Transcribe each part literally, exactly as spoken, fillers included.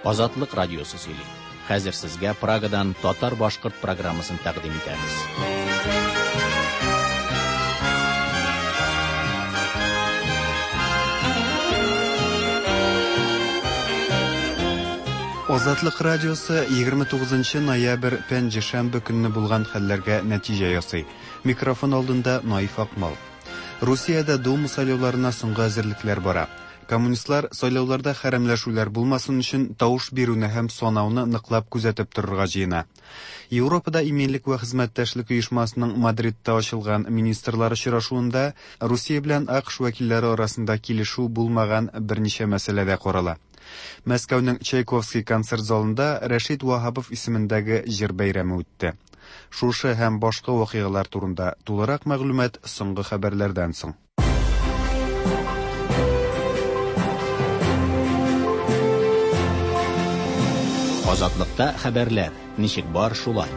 Азатлык радиосы сөйли. Хәзер сезгә Прагадан татар-башкорт программасын тәкъдим итәбез. Азатлык радиосы егерме тугызынчы ноябрь пәнҗешәмбе көнне булган хәлләргә нәтиҗә ясый. Микрофон алдында Наиф Акмал. Русиядә Дума сайлауларына соңгы әзерлекләр бара. Коммунистлар сайлауларда хәрәмләшүләр булмасын өчен тавыш бирүне һәм санауны ныклап күзәтеп торырга җыена. Европада иминлек вә хезмәттәшлек оешмасының Мадридта ачылган министрлар очрашуында Русия белән АКШ вәкилләре арасында килешү булмаган берничә мәсьәләдә карала. Мәскәүнең Чайковский концерт залында Рәшид Ваһабов исемендәге җыр бәйрәме үтте. Шушы һәм башка вакыйгалар турында тулырак мәгълүмат соңгы хәбәрләрдән соң. Азатлыкта хәбәрләр. Ничек бар шулай.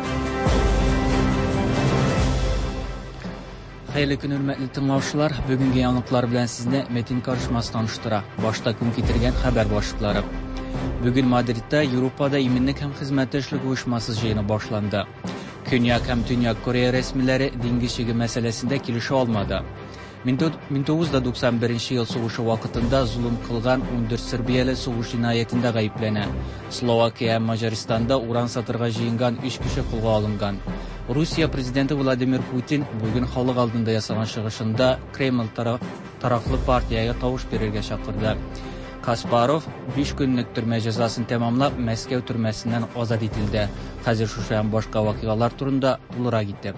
Хәерле көн, хөрмәтле тыңлаучылар. Бүгенге яңалыклар белән сезне Метин Карышмас таныштыра. Башта көн китергән хәбәр башлыклары. Бүген Мадридта Европада иминлек һәм хезмәттәшлек оешмасы җыены башланды. Көньяк һәм Төньяк Корея рәсмиләре диңгез чиге мәсьәләсендә килешә алмады. мең тугыз йөз туксан беренче ел сугышы вакытында зулым кылган ун дүрт Сербияле сугыш җинаятендә гаепләнә. Словакия һәм Маҗарстанда уран сатырга җыенган өч кеше кулга алынган. Русия президенты Владимир Путин бүген халык алдында ясаган чыгышында Кремль тарафлы партияга тавыш бирергә чакырды. Каспаров биш көнлек төрмә җәзасын тәмамлап Мәскәү төрмәсеннән азат ителде. Хәзер шушы һәм башка вакыйгалар турында тулырак итеп.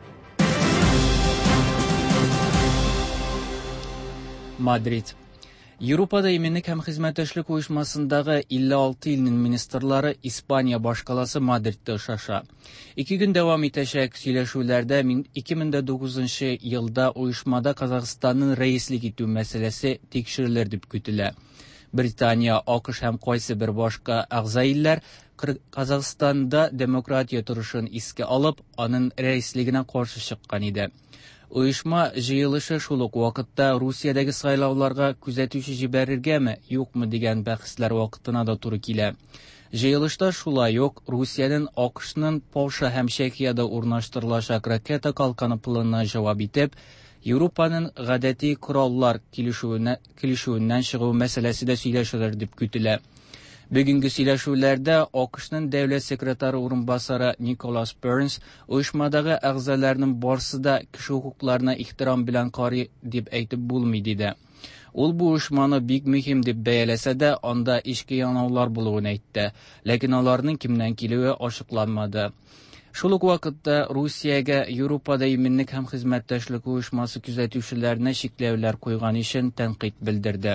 Мадрид. Европада иминлек һәм хезмәттәшлек оешмасындагы илле алты илнең министрлары Испания башкаласы Мадридта очраша. Ике көн дәвам итәчәк сөйләшүләрдә ике мең тугызынчы елда оешмада Казакъстанның рәислек итү мәсьәләсе тикшерелер дип көтелә. Британия, АКШ һәм кайсы бер башка әгъза илләр Казакъстанда демократия торышын искә алып, аның рәислегенә каршы чыккан иде. Оешма җыелышы шул ук вакытта Русиядәге сайлауларга күзәтүче җибәрергәме, юкмы дигән бәхәсләр вакытына да туры килә. Җыелышта шулай ук Русиянең АКШның Польша һәм Чехиядә урнаштырылачак ракета калканы планына җавап итеп, Европаның гадәти кораллар килешүеннән чыгу мәсьәләсе дә сөйләшелер дип көтелә. Бүгенге сөйләшүләрдә АКШның дәүләт секретары урынбасары Николас Бернс оешмадагы әгъзаларның барсы да кеше хукукларына ихтирам белән карый дип әйтеп булмый диде. Ул бу оешманы бик мөһим дип бәяләсә дә, анда ички янаулар булуын әйтте, ләкин аларның кимнән килүе ачыкланмады. Шул ук вакытта Русиягә Европада иминлек һәм хезмәттәшлек оешмасы күзәтүчеләренә чикләүләр куйган өчен тәнкыйть белдерде.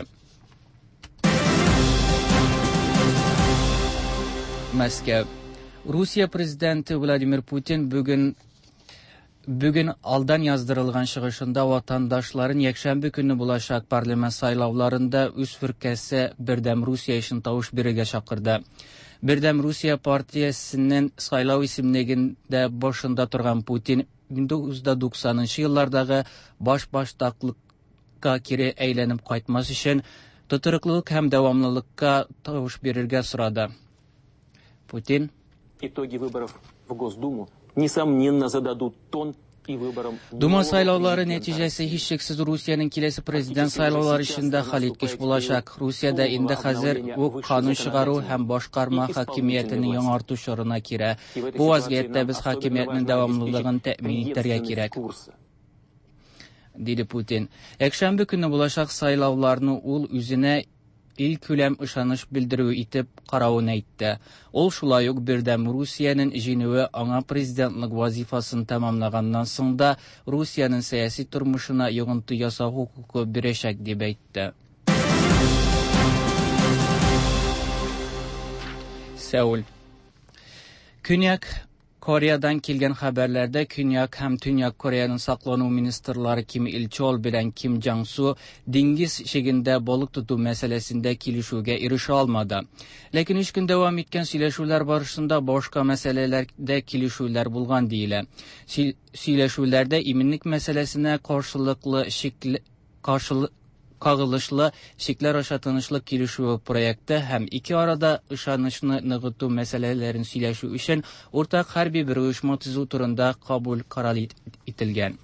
Мәскәү. Русия президенты Владимир Путин бүген бүген алдан яздырылган чыгышында ватандашларын якшәмбе көнне булачак парламент сайлауларында үз фиркәсе Бердәм Русия өчен тавыш бирергә чакырды. Бердәм Русия партиясенең сайлау исемлегендә башында торган Путин мең тугыз йөз туксанынчы еллардагы баш-баштаклыкка кире әйләнеп кайтмас өчен тотрыклылык һәм дәвамлылыкка тавыш бирергә сорады. Путин. Итоги выборов в Госдуму несомненно зададут тон и выборам. Дума сайлаулары нәтиҗәсе һичшиксез Русиянең киләсе президент сайлаулары өчен хәлиткеч булачак. Русиядә инде хәзер үк канун чыгару һәм башкарма хакимиятен яңарту чорына кирә. Бу вазгыятьтә без хакимиятның дәвамлылыгын тәэмин итәргә кирәк, диде Путин. Якшәмбе көнне булачак сайлауларны ул үзенә ил күләм ышаныч белдерү итеп каравын әйтте. Ул шулай ук Бердәм Русиянең җиңүе аңа президентлык вазифасын тәмамлаганнан соң да Русиянең сәяси тормышына йогынты ясау хукукы бирәчәк дип әйтте. Сеул. Көньяк Кореядан килгән хәбәрләрдә Көньяк һәм Төньяк Кореяның саклану министрлары Ким Ил Чол белән Ким Джан Су диңгез чигендә балык тоту мәсьәләсендә килешүгә ирешә алмады. Ләкин өч көн дәвам иткән сөйләшүләр барышында башка мәсьәләләрдә килешүләр булган диелә. Сөйләшүләрдә иминлек мәсьәләсенә каршылыклы шикле каршылык кагылышлы шикләр аша тынычлык килешүе проекты һәм ике арада ышанычны ныгыту мәсьәләләрен сөйләшү өчен уртак хәрби бер оешма төзү турында кабул карар ителгән.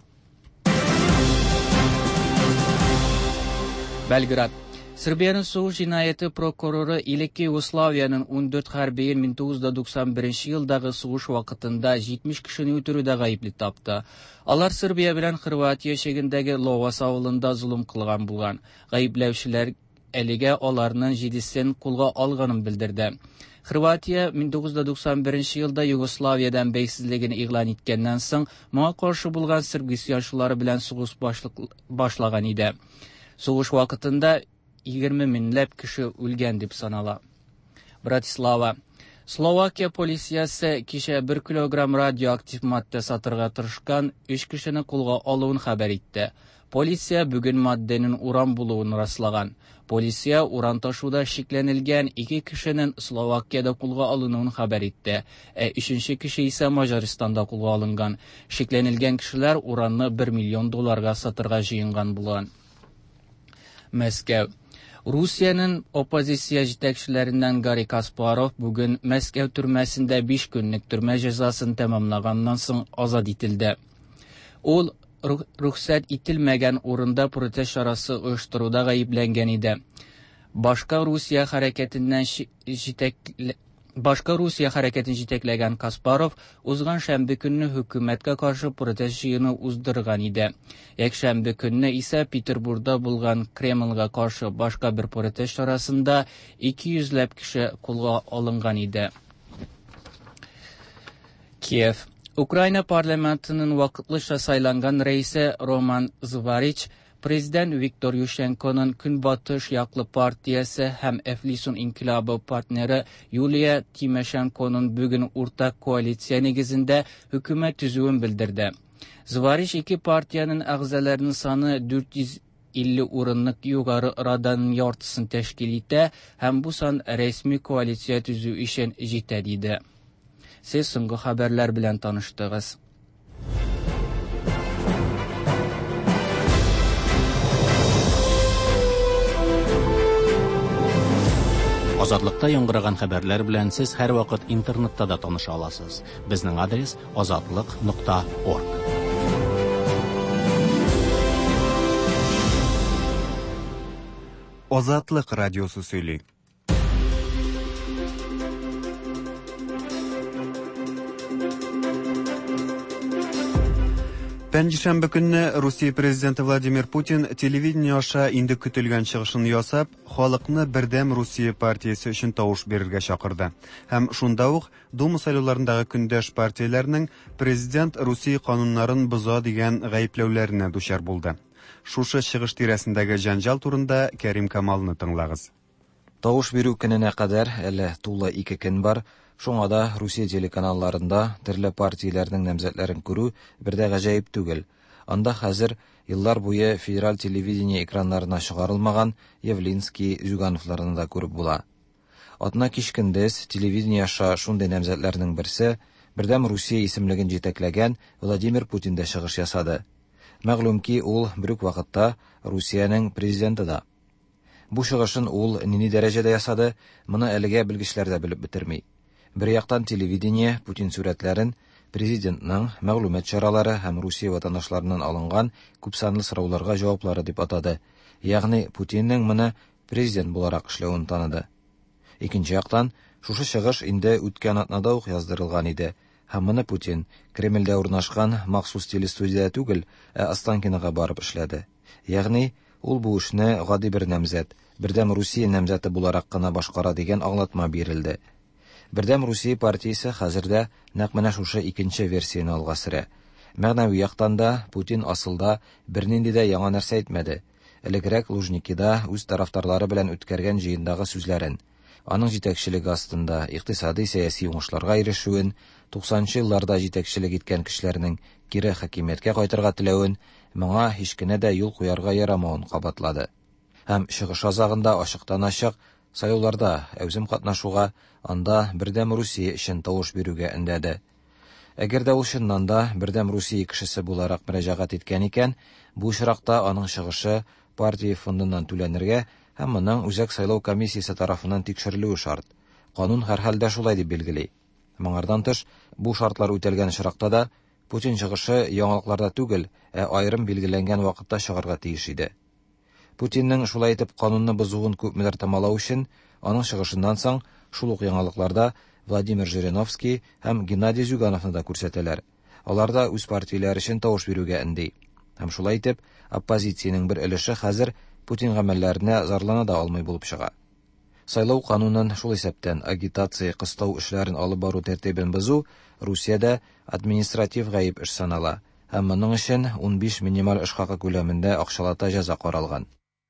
Belgrad. Serbiyanın soğuş cinayeti prokuroru İleki Yugoslavya'nın on dört hərbiyin bin to'qqiz yuz doksan birinchi yıldagi soğuş vaqtında yetmiş kişini ötürüdə gayipli tapdı. Alar Serbiya bilan Xorvatiya şegindagi Lovas avulunda zulüm qılğan bulğan. Gayiplevşiler eliga onlarning yedisini qo'lga olganini bildirdi. Xorvatiya bin to'qqiz yuz doksan birinchi yılda Yugoslaviyadan beysizligini e'lon etgandan so'ng moğa qarşı bo'lgan Serb isyonchalari bilan so'g'ish boshlagan edi. Soğuş vaqtında yigirma minglab kishi o'lgan deb sanala. Bratislava. Slovakiya politsiyasi kecha bir kilogramm radioaktiv modda sotishga tirishgan uch kishini qo'lga oluvini xabar etdi. Politsiya bugun moddaning uran bo'luvini rastlagan. Politsiya uran tashuvda shiklanilgan ikki kishining Slovakiyada qo'lga olinuvini xabar etdi. E, uchinchi kishi esa Majaristonda qo'lga olingan. Shiklanilgan kishilar uranni bir million dollarga sotishga jiyingan bo'lgan. Moskva. Rusiyaning oppozitsiya yetakchilaridan Garri Kasparov bugun Moskva turmasida besh kunlik turma jazosini tamomlagandan so'ng ozod etildi. U ruxsat etilmagan o'rinda protest chorasi uyushtiruvda ayblangan edi. Boshqa Rusiya harakatidan Boshqa Rusiya harakatini jetaklagan Kasparov o'zgan shanba kunni hukumatga qarshi protest jiyini uzdirgan edi. Yakshanba kunni esa Peterburgda bo'lgan Kremlga qarshi boshqa bir protest chorasida ikki yuzlab kishi qo'lga olingan edi. Kiev. Ukraina parlamentining vaqtincha saylangan raisi Roman Zvarich Prezident Viktor Yushchenkoning Kunbotish yoqli partiyasi ham Eflisun inqilobi partneri Yuliya Timoshenkoning bugun o'rtak koalitsiya negizida hukumat tuzuvini bildirdi. Zvarich ikki partiyaning a'zolarining soni to'rt yuz ellik o'rinlik yuqori radaning yortisini tashkil etdi ham bu son rasmiy koalitsiya tuzuv uchun yetadi dedi. Siz so'nggi xabarlar bilan tanishdingiz. Ozodlikda яңгыраган хәбәрләр белән сез һәр вакыт интернетта да таныша аласыз. Безнең адрес ozodlik nokta org. Ozodlik radiosu сөйли. Пәнҗешәмбе көнне Русия президенты Владимир Путин телевидение аша инде көтелгән чыгышын ясап, халыкны бердәм Русия партиясе өчен тавыш бирергә чакырды. Һәм шунда ук Дума сайлауларындагы көндәш партияләрнең президент Русия кануннарын боза дигән гаепләүләренә дучар булды. Шушы чыгыш тирәсендәге җанҗал турында Кәрим Камалны тыңлагыз. Тавыш бирү көненә кадәр әле тулы ике көн бар. Шуңа да Русия телеканалларында төрле партияләрнең намзәтләрен күрү бердә гаҗәеп түгел. Анда хәзер еллар буе федераль телевидение экраннарына чыгарылмаган Явлинский, Зюгановларны да күреп була. Атна кичкендез телевидение аша шундый намзәтләрнең берсе бердәм Русия исемлеген җитәкләгән Владимир Путин да чыгыш ясады. Мәгълүм ки, ул бер үк вакытта Русиянең президенты да. Бу чыгышын ул нинди дәрәҗәдә ясады, моны әлегә белгечләр дә белеп бетерми. Бер яктан телевидение Путин сүрәтләрен президентның мәгълүмат чаралары һәм Русия ватандашларыннан алынган күпсанлы сорауларга җаваплары дип атады. Ягъни Путинның моны президент буларак эшләвен таныды. Икенче яктан, шушы чыгыш инде үткән атнада ук яздырылган иде. Һәм моны Путин Кремльдә урнашкан махсус телестудияда түгел, ә Останкинага барып эшләде. Ягъни ул бу эшне гади бер намзәт, бердәм Русия намзәте буларак кына башкара дигән аңлатма бирелде. Бердәм Русия партиясе хәзердә нәкъ менә шушы икенче версияны алга сөрә. Мәгънәви яктан да Путин асылда бернинди дә яңа нәрсә әйтмәде. Элегрәк Лужникида үз тарафтарлары белән үткәргән җыендагы сүзләрен, аның җитәкчелеге астында икътисади сәяси уңышларга ирешүен, туксанынчы елларда җитәкчелек иткән кешеләрнең кире хакимияткә кайтырга теләвен, моңа һич кенә дә юл куярга ярамавын кабатлады. Һәм чыгыш азагында ачыктан-ачык сайлауларда әүзем катнашуга, анда бердәм Русия өчен тавыш бирүгә өндәде. Әгәр дә ул чыннан да бердәм Русия кешесе буларак мөрәҗәгать иткән икән, бу очракта аның чыгышы партия фондынан түләнергә һәм моның үзәк сайлау комиссиясе тарафыннан тикшерелүе шарт. Канун һәрхәлдә шулай дип билгели. Моңардан тыш, бу шартлар үтәлгән очракта да Путин чыгышы яңалыкларда түгел, ә айрым билгеләнгән вакытта чыгарга тиеш иде. Путинның шулай итеп канунны бозуын күпмеләр тамалау өчен, аның чыгышыннан соң шул ук яңалыкларда Владимир Жириновский һәм Геннадий Зюгановны да күрсәтәләр. Алар да үз партияләре өчен тавыш бирүгә инди. Һәм шулай итеп, оппозициянең бер өлеше хәзер Путин гамәлләренә зарлана да алмый булып чыга. Сайлау канунын шул исәптән агитация кыстау эшләрен алып бару тәртибен бозу Русиядә административ гаип эш санала, һәм моның өчен ун биш минималь эш хакы күләмендә акчалата җәза каралган.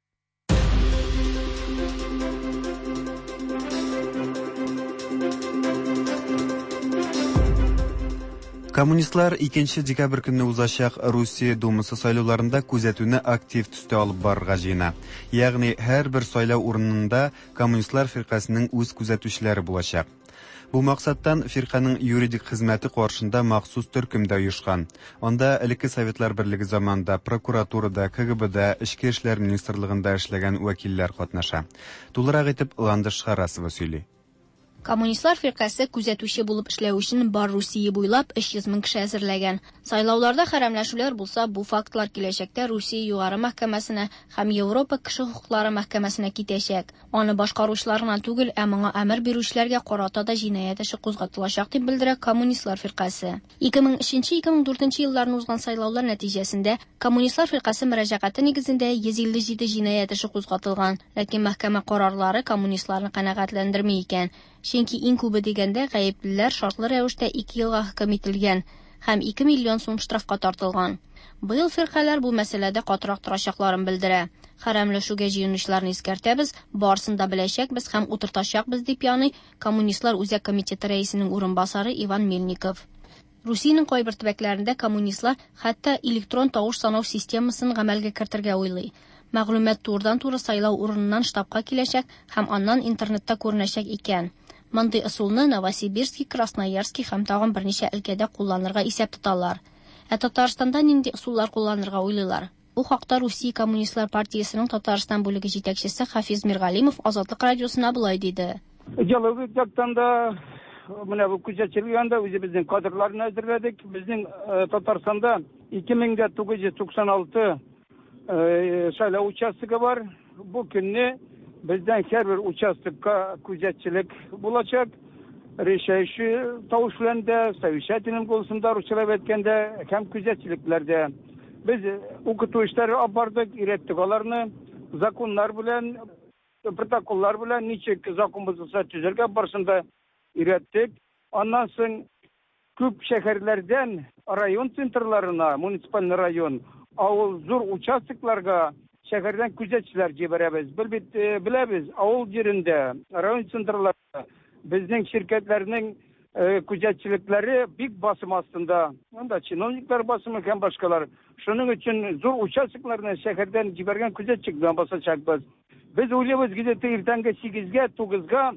Коммунистлар икенче декабрь көнне узачак Русия Думасы сайлауларында күзәтүне актив төстә алып барырга җыена. Ягъни һәр бер сайлау урынында коммунистлар фиркасының үз күзәтүчеләре булачак. Бу максаттан фирканың юридик хезмәте каршында махсус төркем дә оешкан. Анда элекке Советлар Берлеге заманында прокуратурада, КГБда, Эчке эшләр министрлыгында эшләгән вәкилләр катнаша. Тулырак итеп Ландыш Харасова сөйли. Коммунистлар фиркасы күзәтүче булып эшләү өчен бар Русия буйлап өч йөз мең кеше әзерләгән. Сайлауларда хәрәмләшүләр булса, бу фактлар киләчәктә Русия югары мәхкәмәсенә һәм Европа кеше хукуклары мәхкәмәсенә китәчәк. Аны башкаручыларына түгел, ә моңа әмер бирүчеләргә карата да җинаять эше кузгатылачак дип белдерә Коммунистлар фиркасы. ике мең өченче - ике мең дүртенче елларда узган сайлаулар нәтиҗәсендә Коммунистлар фиркасы мөрәҗәгате нигезендә йөз илле җиде җинаять эше кузгатылган, ләкин мәхкәмә карарлары коммунистларны канәгатьләндерми икән. Чөнки иң күбе дигәндә гаеплеләр шартлы рәвештә ике елга хөкем ителгән һәм ике миллион сум штрафка тартылган. Быел фиркалар бу мәсьәләдә катырак торачакларын белдерә. Хәрәмләшүгә җыенучыларны искәртәбез, барысын да беләчәкбез һәм утыртачакбыз дип яный Коммунистлар үзәк комитеты рәисенең урынбасары Иван Мельников. Русиянең кайбер төбәкләрендә коммунистлар хәтта электрон тавыш санау системасын гамәлгә кертергә уйлый. Мәгълүмат турыдан-туры сайлау урыныннан штабка киләчәк һәм аннан интернетта күренәчәк икән. Мондый ысулны Новосибирский, Красноярский һәм тагын берничә өлкәдә кулланырга исәп тоталар. Ә Татарстанда нинди ысуллар кулланырга уйлыйлар? Бу хакта Русия Коммунистлар партиясенең Татарстан бүлеге җитәкчесе Хафиз Миргалимов Азатлык радиосына булай диде. Идеологик яктан да менә бу күзәтчелек янда үзебезнең кадрларны әзерләдек. Безнең Татарстанда ике мең тугыз йөз туксан алты сайлау участогы бар. Бу көнне бездән һәр бер участокка күзәтчелек булачак. Решающий тавыш белән дә, совещательным голосында русчалап әйткәндә һәм күзәтчелекләрдә. Без укыту эшләре алып бардык, өйрәттек аларны законнар белән, протоколлар белән ничек закон бозылса төзәргә барышында өйрәттек. Аннан соң күп шәһәрләрдән район центрларына, муниципаль район, авыл зур участокларга шәһәрдән күзәтчеләр җибәрәбез. Бит беләбез, авыл җирендә, район центрларында безнең şirketләрнең күзәтчелекләре бик басым астында. Анда чиновниклар басымы һәм башкалар. Шуның өчен зур участокларны шәһәрдән җибәргән күзәтчек белән басачакбыз. Без уйлыйбыз, где-то иртәнге сигезгә, тугызга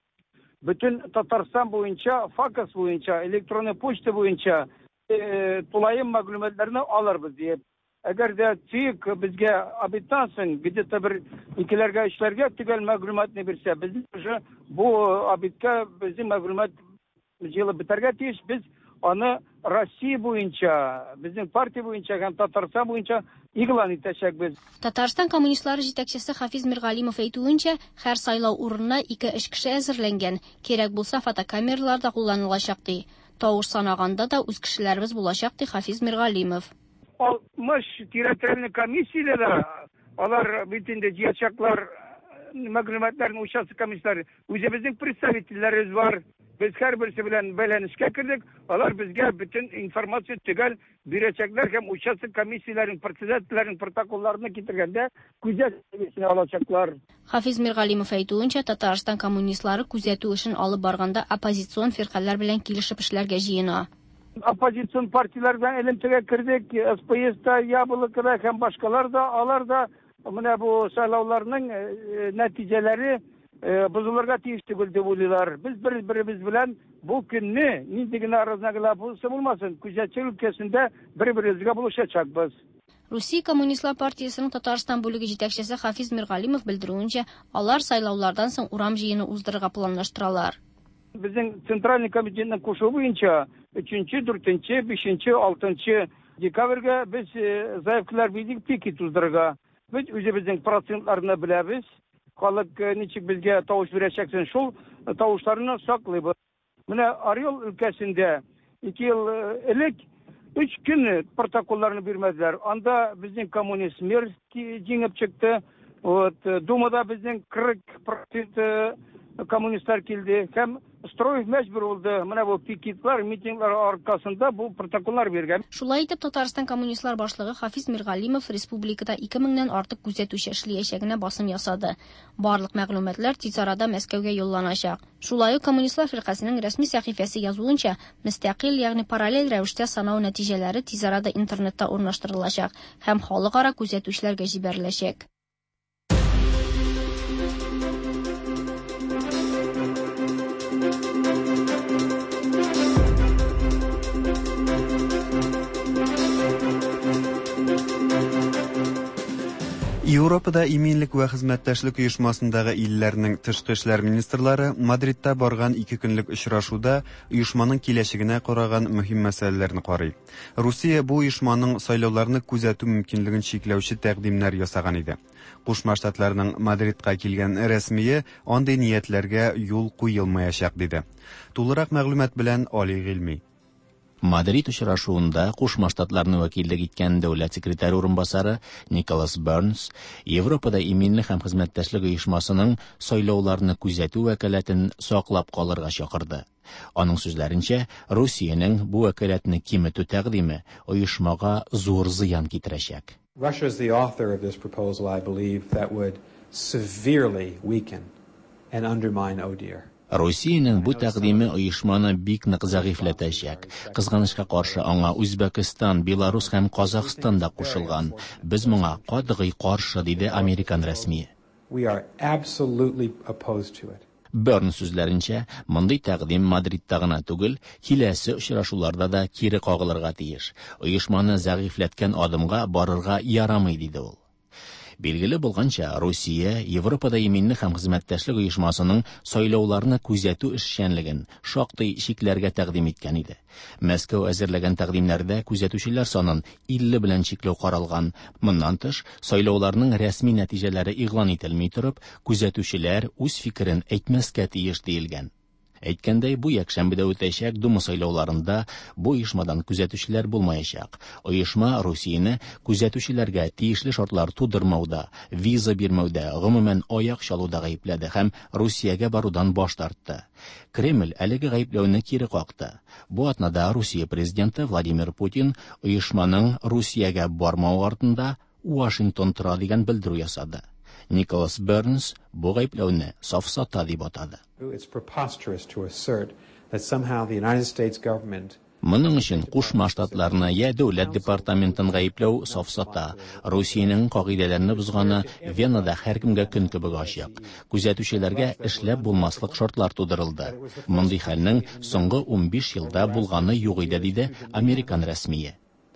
бөтен Татарстан буенча, факс буенча, электронный почта буенча тулаем мәгълүматларны алырбыз дип. Әгәр дә ТИК безгә абитасын, где-то бер икеләргә эшләргә төгәл мәгълүматны бирсә, без уже бу абитка безнең мәгълүмат җыелып бетәргә тиеш. Без аны Россия буенча, безнең партия буенча һәм Татарстан буенча игълан итәчәкбез. Татарстан коммунистлары җитәкчесе Хафиз Миргалимов әйтүенчә, һәр сайлау урынына ике эш кеше әзерләнгән. Кирәк булса фотокамералар да кулланылачак ди. Тавыш санаганда да үз кешеләребез булачак ди Хафиз Миргалимов. алтмыш территориальный комиссияләр, алар битендә җыячаклар мәгълүматларны участок комиссияләре. Үзебезнең представительләребез бар. Без һәр берсе белән бәйләнешкә кердек. Алар безгә бөтен информация төгәл бирәчәкләр һәм участок комиссияләренең председательләренең протоколларны китергәндә күзәтүне алачаклар. Хафиз Миргалимов әйтүенчә, Татарстан коммунистлары күзәтү эшен алып барганда оппозицион фиркалар белән килешеп эшләргә җыена. Оппозицион партияләрдән элемтегә кердек, СПСта, Яблокода һәм башкалар да, алар да менә бу сайлауларның нәтиҗәләре бозылырга тиеш түгел дип уйлыйлар. Без бер-беребез белән бу көнне нинди генә разнаглаб булса булмасын, күзәтчелек өлкәсендә бер-беребезгә булышачакбыз. Русия Коммунистлар партиясының Татарстан бүлеге җитәкчесе Хафиз Миргалимов белдерүенчә, алар сайлаулардан соң урам җыены уздырырга планлаштыралар. Безнең Центральный комитетның кушуы буенча өченче, дүртенче, бишенче, алтынчы декабрьгә без заявкалар бирдек пикет уздырырга. Без үзебезнең процентларны беләбез. Халык ничек безгә тавыш бирәчәксен, шул тавышларны саклыйбыз. Менә Орел өлкәсендә ике ел элек Üç gün protokollarını bilmediler. Анда bizning kommunist mer jengib chiqdi. Вот, Думада bizning qirq процент kommunistlar keldi. Hem Строев мәҗбүр булды. Менә бу пикетлар, митинглар аркасында бу протоколлар биргән. Шулай итеп, Татарстан коммунистлар башлыгы Хафиз Миргалимов республикада ике меңнән артык күзәтүче эшләячәгенә басым ясады. Барлык мәгълүматлар тиз арада Мәскәүгә юлланачак. Шулай ук коммунистлар фиркасының рәсми сәхифәсе язуынча, мөстәкыйль, ягъни параллель рәвештә санау нәтиҗәләре тиз арада интернетта урнаштырылачак һәм халыкара күзәтүчеләргә җибәреләчәк. Европада иминлек ва хезмәттәшлек оешмасындагы илләрнең тышкы эшләр министрлары Мадридта барган ике көнлек очрашуда оешманың киләчәгенә караган мөһим мәсьәләләрне карый. Русия бу оешманың сайлауларны күзәтү мөмкинлеген чикләүче тәкъдимнәр ясаган иде. Кушма Штатларның Мадридка килгән рәсмие андый ниятләргә юл куелмаячак диде. Тулырак мәгълүмат белән Али Гыйльми. Мадрид очрашуында Кушма Штатларны вәкиллек иткән дәүләт секретаре урынбасары Николас Бернс Европада иминлек һәм хезмәттәшлек оешмасының сайлауларны күзәтү вәкаләтен саклап калырга чакырды. Аның сүзләренчә, Русиянең бу вәкаләтне киметү тәкъдиме оешмага зур зыян китерәчәк. Russia is the author of this proposal, I believe, that would severely weaken and undermine O D I H R. Русиянең бу тәкъдиме оешманы бик нык зәгыйфләтәчәк. Кызганычка каршы аңа Үзбәкстан, Беларусь һәм Казакстан да кушылган. Без моңа катгый каршы, диде Американ рәсми. We are absolutely opposed to it. Берн сүзләренчә, мондый тәкъдим Мадридта гына түгел, киләсе очрашуларда да кире кагылырга тиеш. Оешманы зәгыйфләткән адымга барырга ярамый, диде ул. Билгеле булганча, Русия Европада иминлек һәм хезмәттәшлек оешмасының сайлауларны күзәтү эшчәнлеген шактый чикләргә тәкъдим иткән иде. Мәскәү әзерләгән тәкъдимнәрдә күзәтүчеләр санын илле белән чикләү каралган. Моннан тыш, сайлауларның рәсми нәтиҗәләре игълан ителми торып, күзәтүчеләр үз фикерен әйтмәскә тиеш диелгән. Әйткәндәй, бу якшәмбедә үтәчәк Дума сайлауларында бу оешмадан күзәтүчеләр булмаячак. Оешма Русияне күзәтүчеләргә тиешле шартлар тудырмауда, виза бирмәүдә, гомумән аяк чалуда гаепләде һәм Русиягә барудан баш тартты. Кремль әлеге гаепләүне кире какты. Бу атнада Русия президенты Владимир Путин оешманың Русиягә бармау артында Вашингтон тора дигән белдерү ясады. Николас Бернс бу гаепләүне сафсата дип атады. Моның өчен Кушма Штатларны я дәүләт департаментын гаепләү сафсата. Русиянең кагыйдәләрне бузганы Венада һәркемгә көн кебек ачык. Күзәтүчеләргә эшләп булмаслык шартлар тудырылды. Мондый хәлнең соңгы ун биш елда булганы юк иде, диде Американ рәсмие.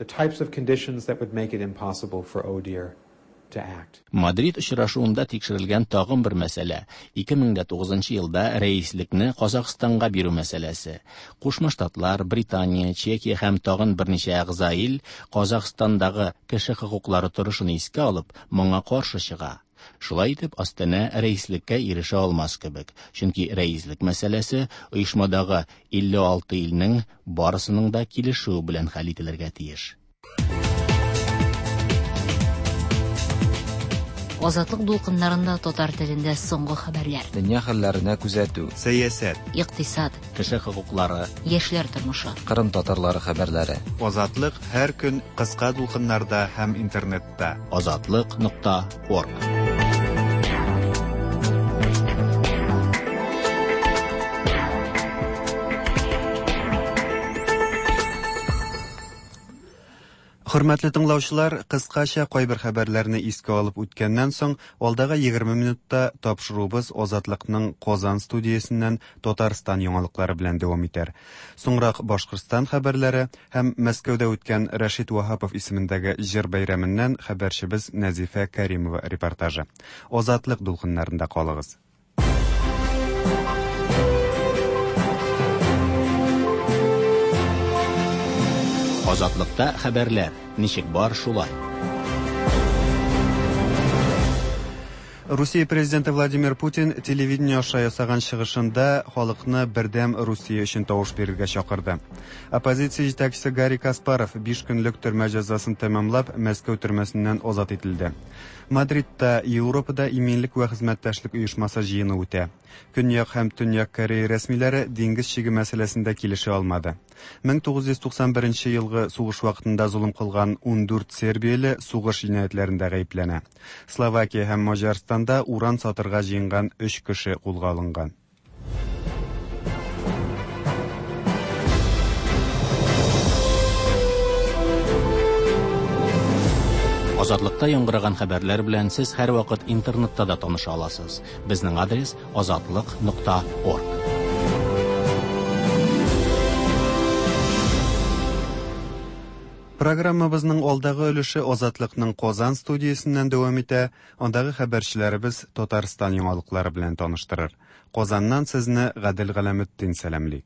Мадрид очрашуында тикшерелгән тагын бер мәсьәлә ике мең тугызынчы елда рәислекне Казакстанга бирү мәсьәләсе. Кушма Штатлар, Британия, Чехия һәм тагын берничә әгъза ил Казакстандагы кеше хокуклары торышын искә алып, моңа каршы чыга. Шулай итеп, Астана рәислеккә ирешә алмас кебек, чөнки рәислек мәсьәләсе оешмадагы илле алты илнең барысының да килешү белән хәл ителергә тиеш. Азатлык дулкыннарында татар телендә соңгы хәбәрләр. Дөнья хәлләренә күзәтү, сәясәт, икътисад, кеше хокуклары, яшьләр тормышы, Кырым татарлары хәбәрләре. Азатлык һәр көн кыска дулкыннарда һәм интернетта. азатлык нокта орг. Hürmetli тыңлаучылар, кыскача кайбер хәбәрләрне искә алып үткәннән соң, алдагы егерме минутта тапшырубыз Азатлыкның Казан студиясеннән Татарстан яңалыклары белән дәвам итәр. Соңрак Башкортстан хәбәрләре һәм Мәскәүдә үткән Рәшит Вахапов исемендәге җыр бәйрәменнән хәбәрчебез Назифа Кәримова репортажы. Азатлык дулкыннарында калыгыз. Азатлыкта хәбәрләр. Ничек бар шулай? Россия президенты Владимир Путин телевидение аша ясаган чыгышында халыкны бердәм Россия өчен тавыш бирергә чакырды. Оппозиция җитәкчесе Гарри Каспаров биш көнлек төрмә җәзасын тәмамлап, Мәскәү төрмәсеннән азат ителде. Мадридта Европада иминлек вә хезмәттәшлек оешмасы җыены үтә. Көньяк һәм Төньяк Корея рәсмиләре диңгез чиге мәсьәләсендә килешә алмады. мең тугыз йөз туксан беренче елгы сугыш вакытында зулым кылган ун дүрт сербияле сугыш җинаятьләрендә гаепләнә. Словакия һәм Маҗарстанда уран сатырга җыенган өч кеше кулга алынган. Азатлыкта яңгыраган хәбәрләр белән сез һәр вакыт интернетта да таныша аласыз. Безнең адрес азатлык нокта орг. Программабызның алдагы өлеше Азатлыкның Казан студиясеннән дәвам итә. Андагы хәбәрчеләребез Татарстан яңалыклары белән таныштырыр. Казаннан сезне Гадел Галәметдин сәламли.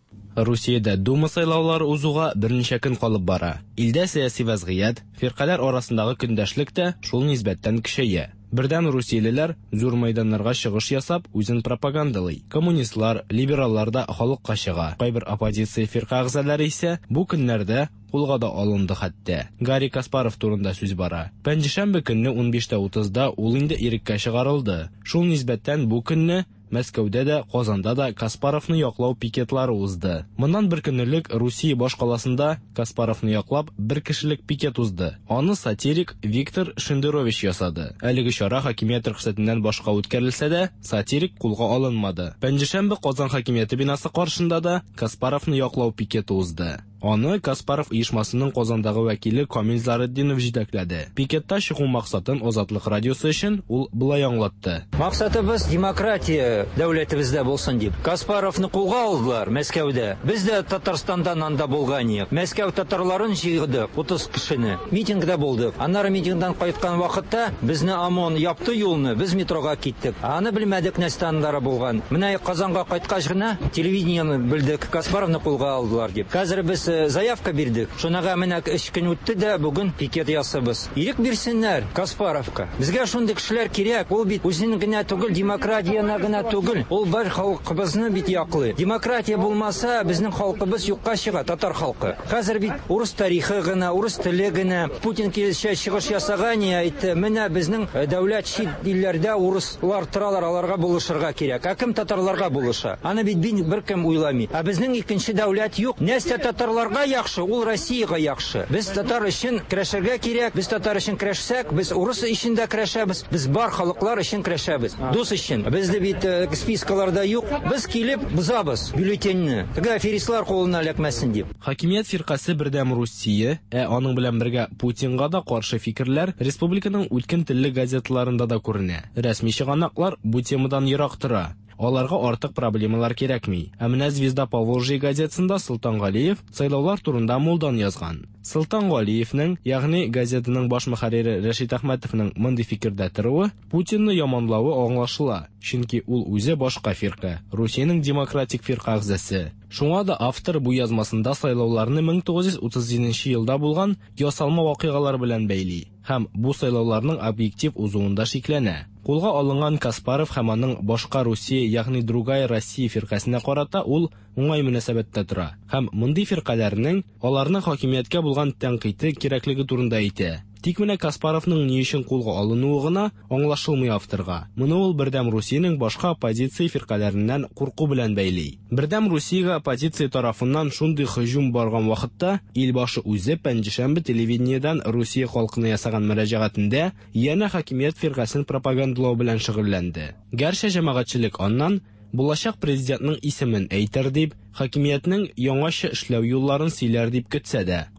Русиядә Дума сайлаулары узуга берничә көн калып бара. Илдә сәяси вазгыять, фиркалар арасындагы көндәшлек тә шул нисбәттән кичәя. Бердәм русиялеләр зур мәйданнарга чыгыш ясап, үзен пропагандалый. Коммунистлар, либераллар да халыкка чыга. Кайбер оппозиция фирка әгъзалары исә бу көннәрдә кулга да алынды хәтта. Гарри Каспаров турында сүз бара. Пәнҗешәмбе көнне ун биш тә утызда ул инде иреккә чыгарылды. Шул нисбәттән бу көнне Мәскәүдә дә, Казанда да Каспаровны яклау пикетлары узды. Моннан бер көнлек Русия баш каласында Каспаровны яклап бер кешелек пикет узды. Аны сатирик Виктор Шендерович ясады. Әлеге чара хакимият рөхсәтеннән башка үткәрелсә дә, сатирик кулга алынмады. Пәнҗешәмбе Казан хакимияте бинасы каршында да Каспаровны яклау пикеты узды. Аны Каспаров оешмасының Казандагы вәкиле Камил Заретдинов җитәкләде. Пикетта чыгу максатын Азатлык радиосы өчен ул булай аңлатты. Максатыбыз демократия дәүләтебездә булсын дип. Каспаровны кулга алдылар Мәскәүдә. Без дә Татарстандан анда булган идек. Мәскәү татарларын җыйдык, утыз кешене. Митингда булдык. Аннары митингдан кайткан вакытта безне ОМОН япты юлны, без метрога киттек. Аны белмәдек нәрсәләре булган. Менә Казанга кайткач гына телевидениене белдек. Каспаровны кулга алдылар дип. Хәзер без заявка бирдек. Шунага менә өч көн үтте дә бүген пикет ясабыз. Ирек бирсеннәр Каспаровка. Безгә шундый кешеләр кирәк. Ул бит үзенең генә түгел, демократияны генә түгел. Ул бар халкыбызны бит яклый. Демократия булмаса, безнең халкыбыз юкка чыга, татар халкы. Хәзер бит урыс тарихы гына, урыс теле генә. Путин килешә чыгыш ясаган әйтте. Менә безнең дәүләт чит илләрдә урыслар торалар, аларга булышырга кирәк. Ә кем татарларга булыша? Аны бит беркем уйламый. Ә безнең икенче дәүләт юк. Нәрсә татарлар яхшы, ул Россиягә яхшы. Без татар өчен көрәшергә кирәк. Без татар өчен көрәшсәк, без урыс өчен дә көрәшәбез. Без бар халыклар өчен көрәшәбез. Дус өчен. Бездә бит спискаларда юк. Без килеп бузабыз бюллетеньне. Теге аферистлар кулына эләкмәсен дип. Хакимият фиркасы Бердәм Русия, ә аның белән бергә Путинга да каршы фикерләр республиканың үткен телле газеталарында да күренә. Рәсми чыганаклар бу темадан ерак тора. Аларга артык проблемалар кирәкми. Ә менә Звезда Поволжья газетасында Солтан Галиев сайлаулар турында мулдан язган. Солтан Галиевның, ягъни газетаның баш мөхәррире Рәшит Әхмәтовның мондый фикердә торуы Путинны яманлавы аңлашыла, чөнки ул үзе башка фирка, Русиянең демократик фирка әгъзасы. Шуңа да автор бу язмасында сайлауларны мең тугыз йөз утыз җиденче елда булган ясалма вакыйгалар белән бәйли һәм бу сайлауларның объектив узуында шикләнә. Кулга алынган Каспаров һәм аның башка Русия, ягъни Другая Россия фиркасына карата ул уңай мөнәсәбәттә тора һәм мондый фиркаларның аларның хакимияткә булган тәнкыйте кирәклеге турында әйтә. Тик менә Каспаровның ни өчен кулга алынуы гына аңлашылмый авторга. Моны ул Бердәм Русиянең башка оппозиция фиркаларыннан курку белән бәйли. Бердәм Русиягә оппозиция тарафыннан шундый һөҗүм барган вакытта илбашы үзе пәнҗешәмбе телевидениедан Русия халкына ясаган мөрәҗәгатендә янә хакимият фиркасын пропагандалау белән шөгыльләнде. Гәрчә җәмәгатьчелек аннан булачак президентның исемен әйтер дип, хакимиятның яңаша эшләү юлларын сөйләр дип көтсә дә,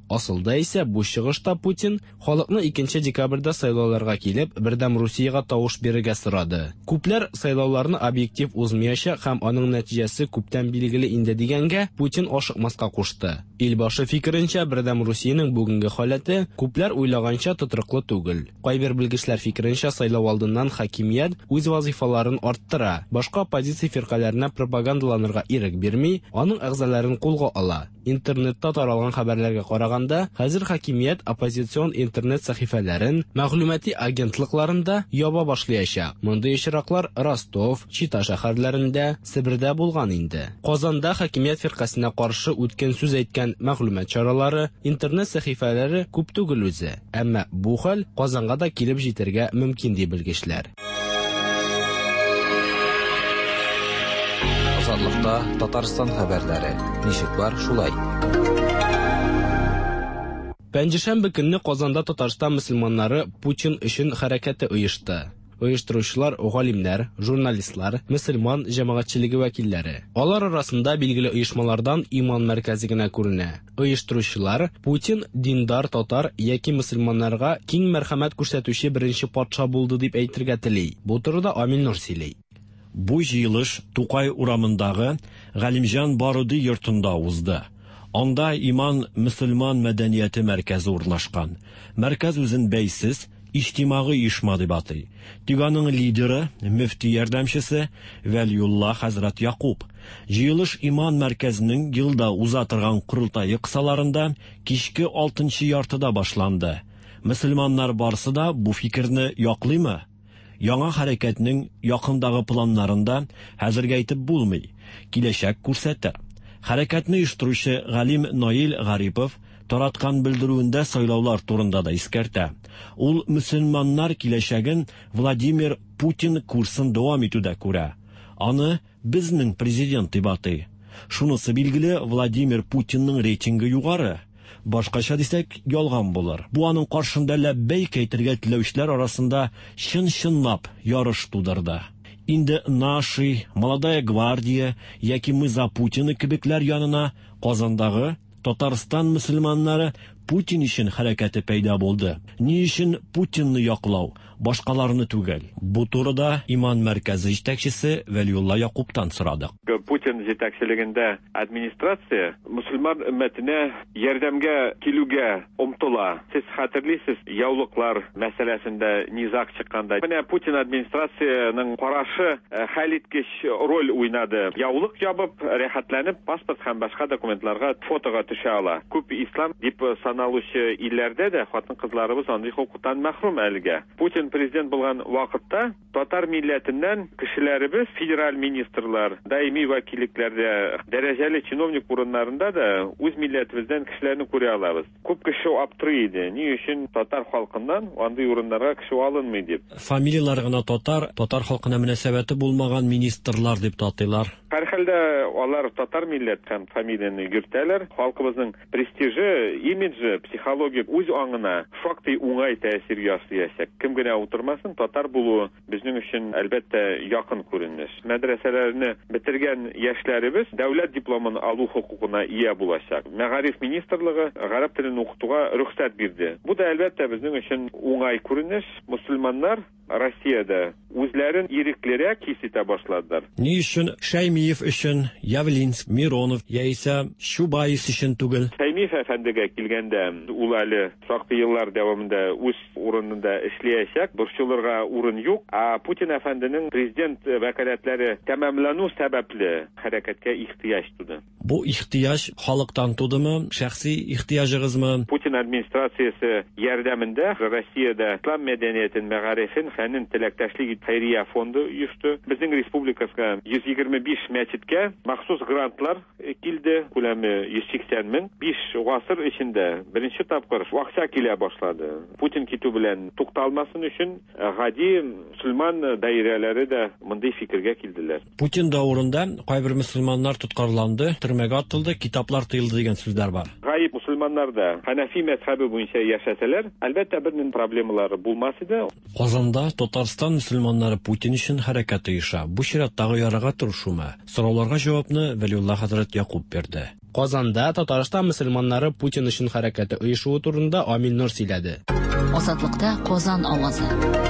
Асылда исә бу чыгышта Путин халыкны икенче декабрьдә сайлауларга килеп, бердәм Русиягә тавыш бирергә сорады. Күпләр сайлауларны объектив узмаячак һәм аның нәтиҗәсе күптән билгеле инде дигәнгә Путин ашыкмаска кушты. Илбашы фикеренчә, бердәм Русиянең бүгенге халаты күпләр уйлаганча тотрыклы түгел. Кайбер белгечләр фикеренчә, сайлау алдыннан хакимият үз вазифаларын арттыра, башка оппозиция фиркаләренә пропагандаланырга ирек бирми, аның әгъзаларын кулга ала. Интернетта таралган хәбәрләргә караганда, хәзер хакимият оппозицион интернет сәхифәләрен мәгълүмати агентлыкларында яба башлаячак. Мондый очраклар Ростов, Чита шәһәрләрендә, Себердә булган инде. Казанда хакимият фиркасына каршы үткән сүз әйткән мәгълүмат чаралары, интернет сәхифәләре күп түгел үзе. Әмма бу хәл Казанга да килеп җитәргә мөмкин ди белгечләр. Азатлыкта Татарстан хәбәрләре. Ничек бар, шулай. Пәнҗешәмбе көнне Казанда Татарстан мөселманнары Путин өчен хәрәкәте оешты. Оештыручылар галимнәр, журналистлар, мөселман җәмәгатьчелеге вәкилләре. Алар арасында билгеле оешмалардан Иман мәркәзе генә күренә. Оештыручылар Путин диндар татар яки мөселманнарга киң мәрхәмәт күрсәтүче беренче патша булды дип әйтергә тели. Бу турыда Амин Нур сөйли. Бу җыелыш Тукай урамындагы Галимҗан Баруди йортында узды. Анда Иман мөселман мәдәнияте мәркәзе урнашкан. Мәркәз үзен бәйсез иҗтимагый оешма дип атый. Тик аның лидеры, мөфти ярдәмчесе Вәлиулла хәзрәт Якуб. Җыелыш Иман мәркәзенең елда уза торган курылтайы кысаларында кичке алтынчы яртыда башланды. Мөселманнар барсы да бу фикерне яклыймы? Яңа хәрәкәтнең якындагы планнарында хәзергә әйтеп булмый. Киләчәк күрсәтер. Хәрәкәтне оештыручы Галим Наил Гарипов тараткан белдерүендә сайлаулар турында да искәртә. Ул мөселманнар киләчәген Владимир Путин курсын дәвам итүдә күрә. Аны безнең президент дип атый. Шунысы билгеле, Владимир Путинның рейтингы югары. Башкача дисәк, ялган булыр. Бу аның каршында ләббәйк әйтергә теләүчеләр арасында чын-чынлап ярыш тудырды. Инде Наши, Молодая гвардия яки Мы за Путина кебекләр янына Казандагы Татарстан мөселманнары Путин өчен хәрәкәте пәйда булды. Ни өчен Путинны яклау, башкаларны түгел? Бу турыда Иман мәркәзе җитәкчесе Вәлиулла Якубтан сорадык. Путин җитәкчелегендә администрация мөселман өммәтенә ярдәмгә килүгә омтыла. Сез хәтерлисез, яулыклар мәсьәләсендә низак чыкканда, менә Путин администрацияның карашы хәлиткеч роль уйнады. Яулык ябып, рәхәтләнеп, паспорт һәм башка документларга фотога төшә ала. Күп ислам дип саналучы илләрдә дә хатын-кызларыбыз андый хокуктан мәхрүм әлегә. Путин президент булган вакытта татар милләтеннән кешеләребез, федераль министрлар, даими вәкиллекләрдә, дәрәҗәле чиновник урыннарында да үз милләтебездән кешеләрне күрә алабыз. Күп кеше аптырый иде. Ни өчен татар халкыннан андый урыннарга кеше алынмый дип. Фамилиялар гына татар, татар халкына мөнәсәбәте булмаган министрлар дип татыйлар. Һәр хәлдә алар татар милләт һәм фамилияны йөртәләр. Халкыбызның престижы, имиджы, психологик үз аңына шактый уңай тәэсир ясыячак. Кем генә утырмасын, татар булу безнең өчен әлбәттә якын күренеш. Мәдрәсәләрне бетергән яшьләребез дәүләт дипломын алу хукукына ия булачак. Мәгариф министрлыгы гарәп телен укытуга рөхсәт бирде. Бу да әлбәттә безнең өчен уңай күренеш. Мөселманнар Россиядә үзләрен иреклерәк хис итә башладылар. Ни өчен Шәймиев өчен, Явлинск, Миронов яисә Шубаис өчен түгел? Шәймиев әфәндегә килгәндә, ул әле шактый еллар дәвамында үз урынында эшләячәк, борчылырга урын юк. А Путин әфәнденең президент вәкаләтләре тәмамлану сәбәпле хәрәкәткә ихтыяҗ туды. Бу ихтыяҗ халыктан тудымы, шәхси ихтыяҗыгызмы? Путин администрациясе ярдәмендә Россиядә ислам мәдәниятен, мәгарифен, фәнен теләктәшлек хәйрия фонды оешты. Безнең республикага йөз егерме биш мәчеткә махсус грантлар килде, күләме йөз сиксән мең. биш гасыр эчендә беренче тапкыр акча килә башлады. Путин китү белән тукталмасын өчен гади мөселман даирәләре дә мондый фикергә килделәр. Путин дәврендә кайбер мөселманнар тоткарланды, төрмәгә атылды, китаплар тыелды дигән сүзләр бар. Гаип мөселманнар да Ханафи мәзһәбе буенча яшәсәләр, әлбәттә бернең проблемалары булмас иде. Казанда Татарстан мөселманнары Путин өчен хәрәкәт оеша. Бу чираттагы ярага тырышумы? Сорауларга җавапны Вәлиулла хәзрәт Якуб бирде. Казанда Татарстан мөселманнары Путин өчен хәрәкәте оешуы турында Амин Нур сөйләде. Азатлыкта Казан авазы.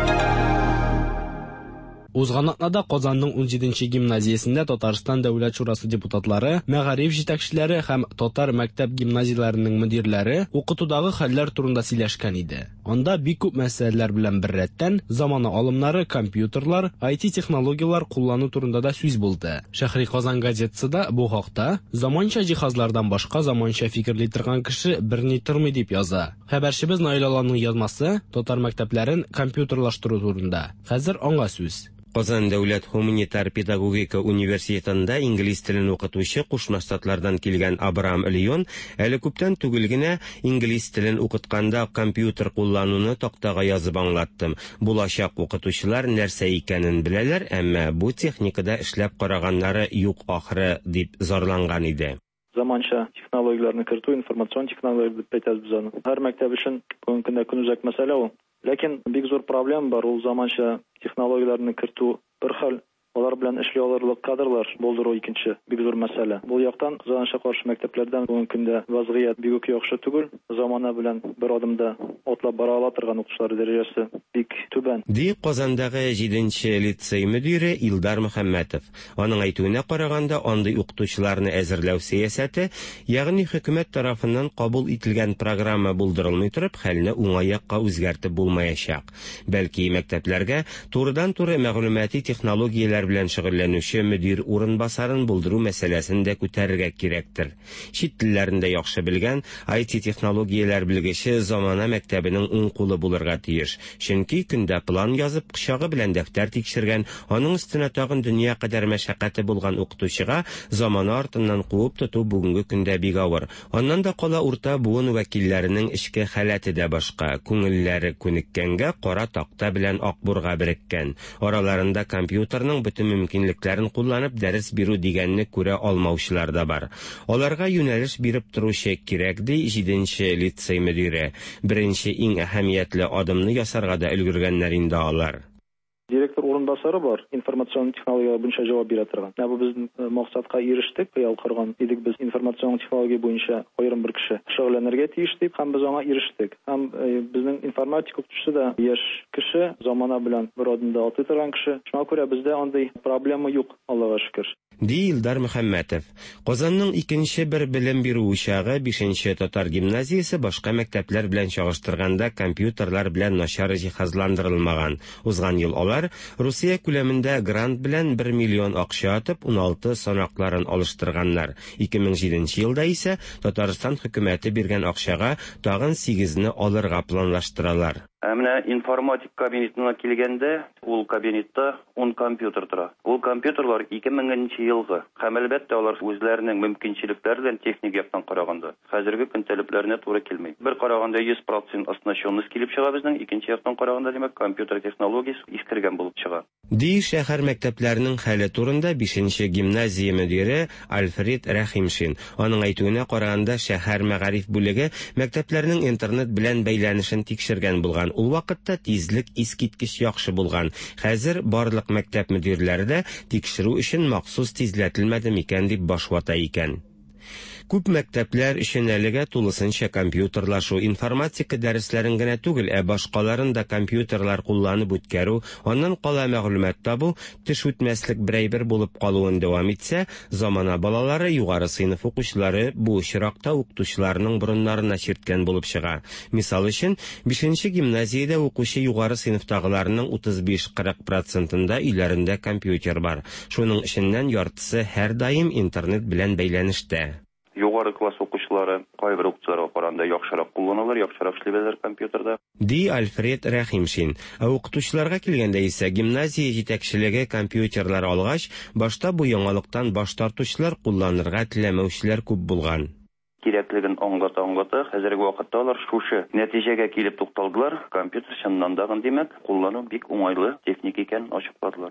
Узган атнада Казанның унҗиденче гимназиясендә Татарстан Дәүләт Шурасы депутатлары, мәгариф җитәкчеләре һәм татар мәктәп гимназияләренең мөдирләре укытудагы хәлләр турында сөйләшкән иде. Анда бик күп мәсьәләләр белән бер рәттән замана алымнары, компьютерлар, ай ти технологиялар куллану турында да сүз булды. Шәһри Казан газетасы да бу хакта заманча җиһазлардан башка заманча фикерли торган кеше берни тормый дип яза. Хәбәрчебез Наилаланың язмасы татар мәктәпләрен компьютерлаштыру турында. Хәзер аңа сүз. Казан дәүләт гуманитар педагогика университетында инглиз телен укытучы Кушма Штатлардан килгән Абрам Леон әле күптән түгел генә инглиз телен укытканда компьютер куллануны тактага язып аңлаттым. Булачак укытучылар нәрсә икәнен беләләр, әмма бу техникада эшләп караганнары юк ахры дип зарланган иде. Заманча технологияларны кертү, информацион технологиялар дип әйтәбез без аны. Һәр мәктәп өчен бүгенге көндә көнүзәк мәсьәлә ул. Ләкин бик зур проблема бар, ул заманча технологияларны кертү бер хәл, алар белән эшли алырлык кадрлар булдыру икенче бик зур мәсьәлә. Бу яктан Казанча каршы мәктәпләрдән бүгенге көндә вазгыять бик үк яхшы түгел, замана белән бер адымда атлап бара ала торган укучылар дәрәҗәсе бик түбән. Ди Казандагы җиденче лицей мөдире Илдар Мөхәммәтов. Аның әйтүенә караганда, андый укытучыларны әзерләү сәясәте, ягъни хөкүмәт тарафыннан кабул ителгән программа булдырылмый торып, хәлне уңайякка үзгәртеп булмаячак. Бәлки мәктәпләргә турыдан-туры мәгълүмати технологиялар белән шөгыльләнүче мөдир урынбасарын булдыру мәсьәләсен дә күтәрергә кирәктер. Чит телләрен дә яхшы белгән ай ти технологиялар белгече замана мәктәбенең уң кулы булырга тиеш. Чөнки көндә план язып, кычагы белән дәфтәр тикшергән, аның өстенә тагын дөнья кадәр мәшәкате булган укытучыга замана артыннан куып тоту бүгенге көндә бик авыр. Аннан да кала урта буын вәкилләренең эшкә халаты да башка. Күңелләре күнеккәнгә кара такта белән акбурга береккән. Араларында компьютерның bütün мөмкинлекләрен кулланып дәрес бирү дигәнне күрә алмаучылар да бар. Аларга юнәлеш биреп торучы кирәк ди җиденче лицей мөдире. Беренче иң әһәмиятле адымны ясарга да өлгергәннәр инде алар. Директор урынбасары бар, информацион технологиялар буенча җавап бирә торган. Бу безнең максатка ирештек, хыял корган идек без информацион технология буенча аерым бер кеше шөгыльләнергә тиеш дип, һәм без аңа ирештек. Һәм безнең информатик укытучысы да яшь кеше, замана белән бер адымда атлый торган кеше. Шуңа күрә бездә андый проблема юк, Аллага шөкер. Ди Илдар Мөхәммәтов. Казанның икенче бер белем бирү учагы бишенче татар гимназиясе башка мәктәпләр белән чагыштырганда компьютерлар белән начар җиһазландырылмаган. Узган ел алар Русия күләмендә грант белән бер миллион акча атып ун алты санакларын алыштырганнар. ике мең җиденче елда исә Татарстан хөкүмәте биргән акчага тагын сигезне алырга планлаштыралар. Менә информатик кабинетына килгәндә, ул кабинетта ун компьютер тора. Ул компьютерлар ике меңенче елгы. Һәм әлбәттә алар үзләренең мөмкинчелекләре белән техник яктан караганда, хәзерге көн таләпләренә туры килми. Бер караганда йөз процент оснащенность килеп чыга безнең, икенче яктан караганда, димәк, компьютер технологиясе искергән булып чыга. Ди шәһәр мәктәпләренең хәле турында бишенче гимназия мөдире Альфред Рәхимшин. Аның әйтүенә караганда, шәһәр мәгариф бүлеге мәктәпләрнең интернет белән бәйләнешен тикшергән булган. Ул вакытта тизлек искиткеч яхшы булган. Хәзер барлык мәктәп мөдирләре дә тикшерү өчен махсус тизләтелмәде микән дип баш вата икән. Күп мәктәпләр өчен әлегә тулысынча компьютерлашу, информатика дәресләрен генә түгел, ә башкаларын да компьютерлар кулланып үткәрү, аннан кала мәгълүмат табу, теш үтмәслек берәйбер булып калуын дәвам итсә, замана балалары, югары сыйныф укучылары бу очракта укытучыларның борыннарына чирткән булып чыга. Мисал өчен, бишенче гимназиядә укучы югары сыйныфтагыларның утыз биш-кырык процентында өйләрендә компьютер бар. Шуның эченнән яртысы һәр даим интернет белән бәйләнештә. Югары класс укучылары кайбер укучыларга караганда яхшырак кулланалар, яхшырак эшләйләр компьютерда. Ди Альфред Рәхимшин. Ә укытучыларга килгәндә исә гимназия җитәкчелеге компьютерлар алгач, башта бу яңалыктан баш тартучылар кулланырга теләмәүчеләр күп булган. Кирәклеген аңлата-аңлата, хәзерге вакытта алар шушы нәтиҗәгә килеп тукталдылар. Компьютер чыннан да, димәк, куллану бик уңайлы техник икән ачыкладылар.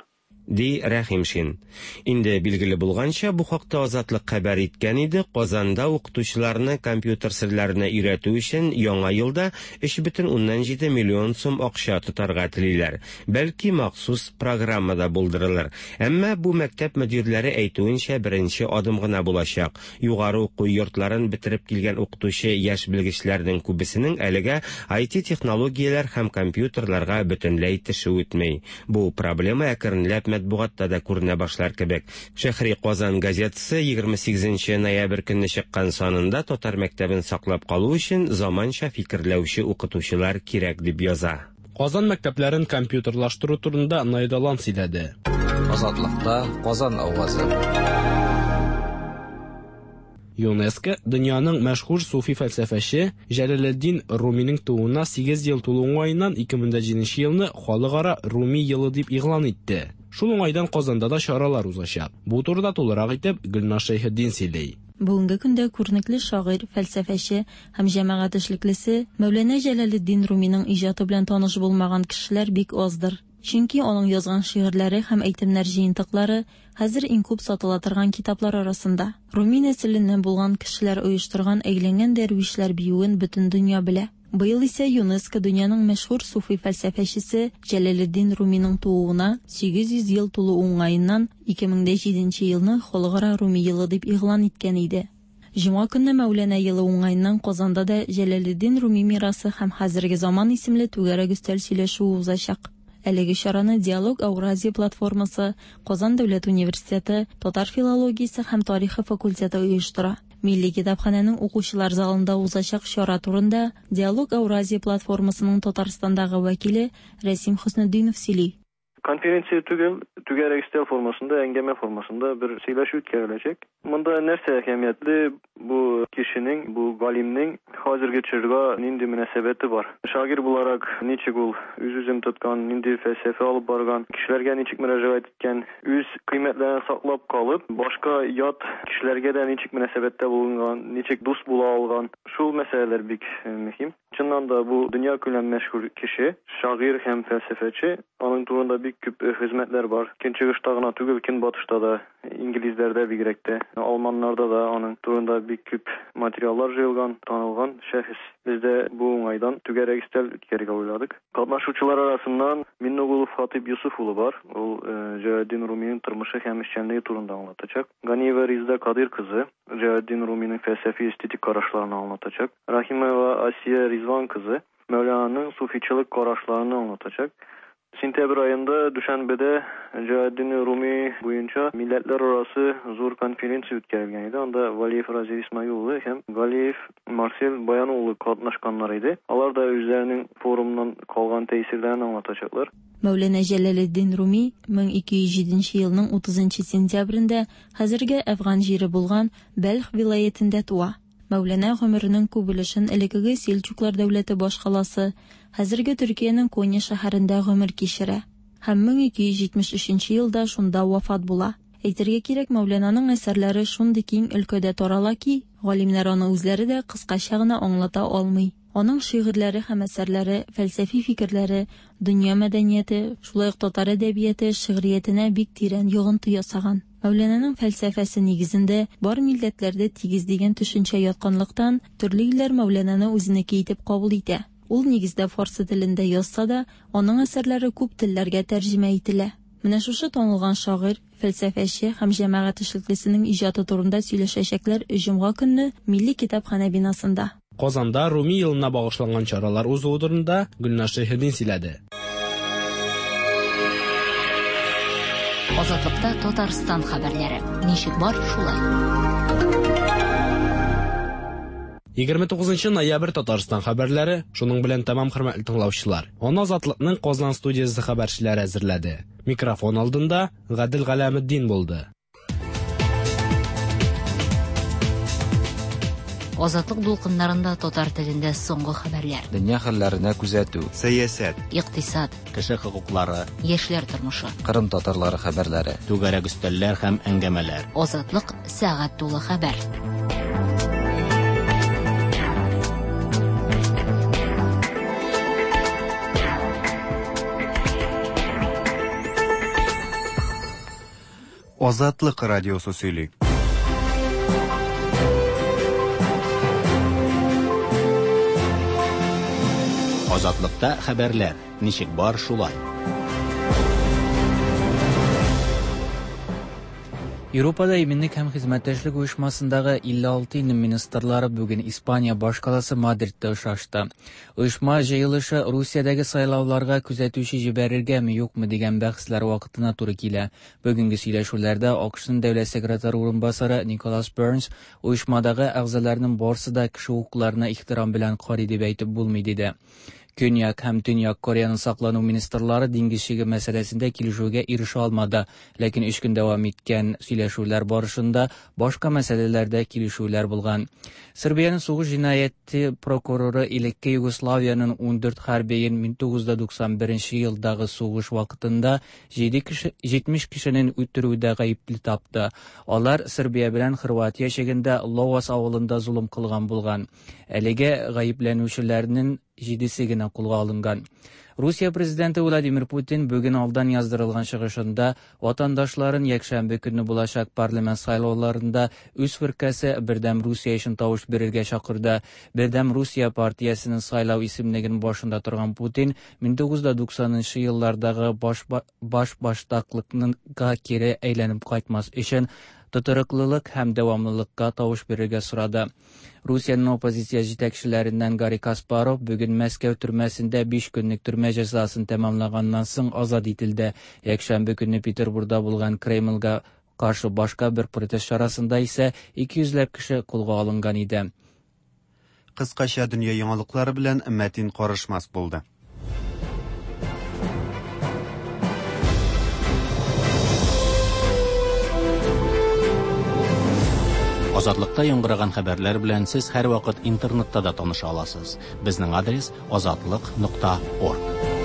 ди Рәхимшин. Инде билгеле булганча, бу хакта Азатлык хәбәр иткән иде. Казанда укытучыларны компьютер серләренә өйрәтү өчен яңа елда өч бөтен уннан җиде миллион сум акча тотарга телиләр. Бәлки махсус программада булдырылыр. Әмма бу мәктәп мөдирләре әйтүенчә беренче адым гына булачак. Югары уку йортларын бетереп килгән укытучы яшь белгечләрнең күбесенең әлегә ай ти технологияләр һәм компьютерларга бөтенләй теше үтмәй. Бу проблема әкренләп матбугатта да күренә башлар кебек. Шәһри Казан газетасы егерме сигезенче ноябрь көнне чыккан санында татар мәктәбен саклап калу өчен заманча фикерләүче укытучылар кирәк дип яза. Казан мәктәпләрен компьютерлаштыру турында Найдалан сөйләде. Азатлыкта Казан авазы. ЮНЕСКО дөньяның мәшһүр суфи фәлсәфәче Җәләлетдин Руминың тууына сигез ел тулу уңаеннан ике мең җиденче елны халыкара Руми елы дип игълан итте. Шул уңайдан Казанда да чаралар узачак. Бу турыда тулырак итеп Гөлнар Шәйхетдин сөйли. Бүгенге көндә күренекле шагыйрь, фәлсәфәче һәм җәмәгать эшлеклесе Мәүлана Җәләлетдин Руминың иҗаты белән таныш булмаган кешеләр бик аздыр. Чөнки аның язган шигырьләре һәм әйтемнәр җыентыклары хәзер иң күп сатыла торган китаплар арасында. Руми нәселеннән булган кешеләр оештырган әйләнгән дәрвишләр биюен бөтен дөнья белә. Быел исә ЮНЕСКО дөньяның мәшһүр суфи фәлсәфәчесе Җәләлетдин Руминың тууына сигез йөз ел тулу уңаеннан ике мең җиденче елны халыкара Руми елы дип игълан иткән иде. Җомга көнне Мәүлана елы уңаеннан Казанда да Җәләлетдин Руми мирасы һәм хәзерге заман исемле түгәрәк өстәл сөйләшүе узачак. Әлеге чараны Диалог Ауразия платформасы, Казан дәүләт университеты, Татар филологиясе һәм тарихы факультеты оештыра. Милли китапханәнең укучылар залында узачак чара турында Диалог Ауразия платформасының Татарстандагы вәкиле Рәсим Хөснетдинов сөйли. Конференция түгел, түгәрәк өстәл формасында, әңгәмә формасында бер сөйләшү үткәреләчәк. Монда нәрсә әһәмиятле, бу кешенең, бу галимнең хәзерге чорга нинди мөнәсәбәте бар? Шагыйрь буларак ничек ул үз-үзен тоткан, нинди фәлсәфә алып барган, кешеләргә ничек мөрәҗәгать иткән, үз кыйммәтләрен саклап калып, башка ят кешеләргә дә ничек мөнәсәбәттә булган, ничек дус була алган. Шул мәсьәләләр бик мөһим. Чыннан да бу дөнья күләм мәшһүр кеше, шагыйрь һәм фәлсәфәче, аның турында бик күп хезмәтләр бар. Көнчыгышта гына түгел, Көнбатышта да, инглизләрдә бигрәк тә, алманнарда да аның турында бик күп материаллар җыелган, танылган шәхес. Бездә бу уңайдан түгәрәк өстәл үткәрергә уйладык. Катнашучылар арасыннан Миннугулов Хатип Юсуф улы бар. Ул Җәләлетдин Руминың тормышы һәм эшчәнлеге турында аңлатачак. Ганиева Ризда Кадир кызы Җәләлетдин Руминың фәлсәфи эстетик карашларын аңлатачак. Рахимова Асия Ризван кызы Мәүлананың суфичылык карашларын аңлатачак. Сентябрь айында Дүшәнбедә Җәләлетдин Руми буенча милләтләр арасы зур конференция үткәрелгән иде. Анда Валиев Разил Исмаил улы һәм Галиев Марсель Баян улы катнашканнар иде. Алар да үзләренең форумнан калган тәэсирләрен аңлатачаклар. Мәүлана Җәләлетдин Руми мең ике йөз җиденче елның утызынчы сентябрендә хәзерге Әфган җире булган Бәлх вилаятендә туа. Мәүлана гомеренең күп өлешен элекеге Селчуклар дәүләте башкаласы, хәзерге Төркиянең Коня шәһәрендә гомер кичерә. Һәм мең ике йөз җитмеш өченче елда шунда вафат була. Әйтергә кирәк, Мәүлананың әсәрләре шундый киң өлкәдә тарала ки, галимнәр аны үзләре дә кыскача гына аңлата алмый. Аның шигырьләре һәм әсәрләре, фәлсәфи фикерләре, дөнья мәдәнияте, шулай ук татар әдәбияты, шигъриятенә бик тирән йогынты ясаган. Мәүлананың фәлсәфәсе нигезендә бар милләтләрдә тигез дигән төшенчә ятканлыктан, төрле илләр Мәүлананы үзенеке итеп кабул итә. Ул нигездә фарсы телендә язса да, аның әсәрләре күп телләргә тәрҗемә ителә. Менә шушы танылган шагыйрь, фәлсәфәче һәм җәмәгать эшлеклесенең иҗаты турында сөйләшәчәкләр җомга көнне Милли китапханә бинасында. Казанда Руми елына багышланган чаралар узу турында Гөлнар Шәйхетдин сөйләде. Азатлыкта Татарстан хәбәрләре. Ничек бар шулай? егерме тугызынчы ноябрь Татарстан хәбәрләре. Шуның белән тәмам, хөрмәтле тыңлаучылар. Аны Азатлыкның Казан студиясе хәбәрчеләре әзерләде. Микрофон алдында Гадел Галәметдин булды. Азатлык дулкыннарында татар телендә соңгы хәбәрләр. Дөнья хәлләренә күзәтү, сәясәт, икътисад, кеше хокуклары, яшьләр тормышы, Кырым татарлары хәбәрләре, түгәрәк өстәлләр һәм әңгәмәләр. Азатлык сәгать тулы хәбәр. Азатлык радиосы сөйли. Азатлыкта хәбәрләр. Ничек бар шулай. Европада именлек һәм хезмәттәшлек оешмасындагы илле алты илнең министрлары бүген Испания башкаласы Мадридта очрашты. Оешма җыелышы Русиядәге сайлауларга күзәтүче җибәрергәме, юкмы дигән бәхәсләр вакытына туры килә. Бүгенге сөйләшүләрдә АКШның дәүләт секретары урынбасары Николас Бернс оешмадагы әгъзаларның барысы да кеше хукукларына ихтирам белән карый дип әйтеп булмый диде. Көньяк һәм Төньяк Кореяның саклану министрлары диңгезчеге мәсьәләсендә килешүгә ирешә алмады, ләкин өч көн дәвам иткән сөйләшүләр барышында башка мәсьәләләрдә килешүләр булган. Сербиянең сугыш җинаяте прокуроры элекке Югославиянең ун дүрт хәрбиен мең тугыз йөз туксан беренче елдагы сугыш вакытында җитмеш кешенең үтерүдә гаепле тапты. Алар Сербия белән Хорватия чигендә Ловас авылында зулым кылган булган. Әлегә гаепләнүчеләрнең җидесе генә кулга алынган. Русия президенты Владимир Путин бүген алдан яздырылган чыгышында ватандашларын якшәмбе көнне булачак парламент сайлауларында үз фиркасы Бердәм Русия өчен тавыш бирергә чакырды. Бердәм Русия партиясенең сайлау исемлеген башында торган Путин мең тугыз йөз туксанынчы еллардагы баш баш баштаклыкка кире әйләнеп кайтмас өчен тотрыклылык һәм дәвамлылыкка тавыш бирергә сорады. Русиянең оппозиция җитәкчеләреннән Гарри Каспаров бүген Мәскәү төрмәсендә биш көнлек төрмә җәзасын тәмамлаганнан соң азат ителде. Якшәмбе көнне Петербургда булган Кремльгә каршы башка бер протест чарасында исә ике йөзләп кеше кулга алынган иде. Кыскача дөнья яңалыклары белән Мәтин Карышмас булды. Азатлыкта яңгыраган хәбәрләр белән сез һәр вакыт интернетта да таныша аласыз. Безнең адрес азатлык нокта орг.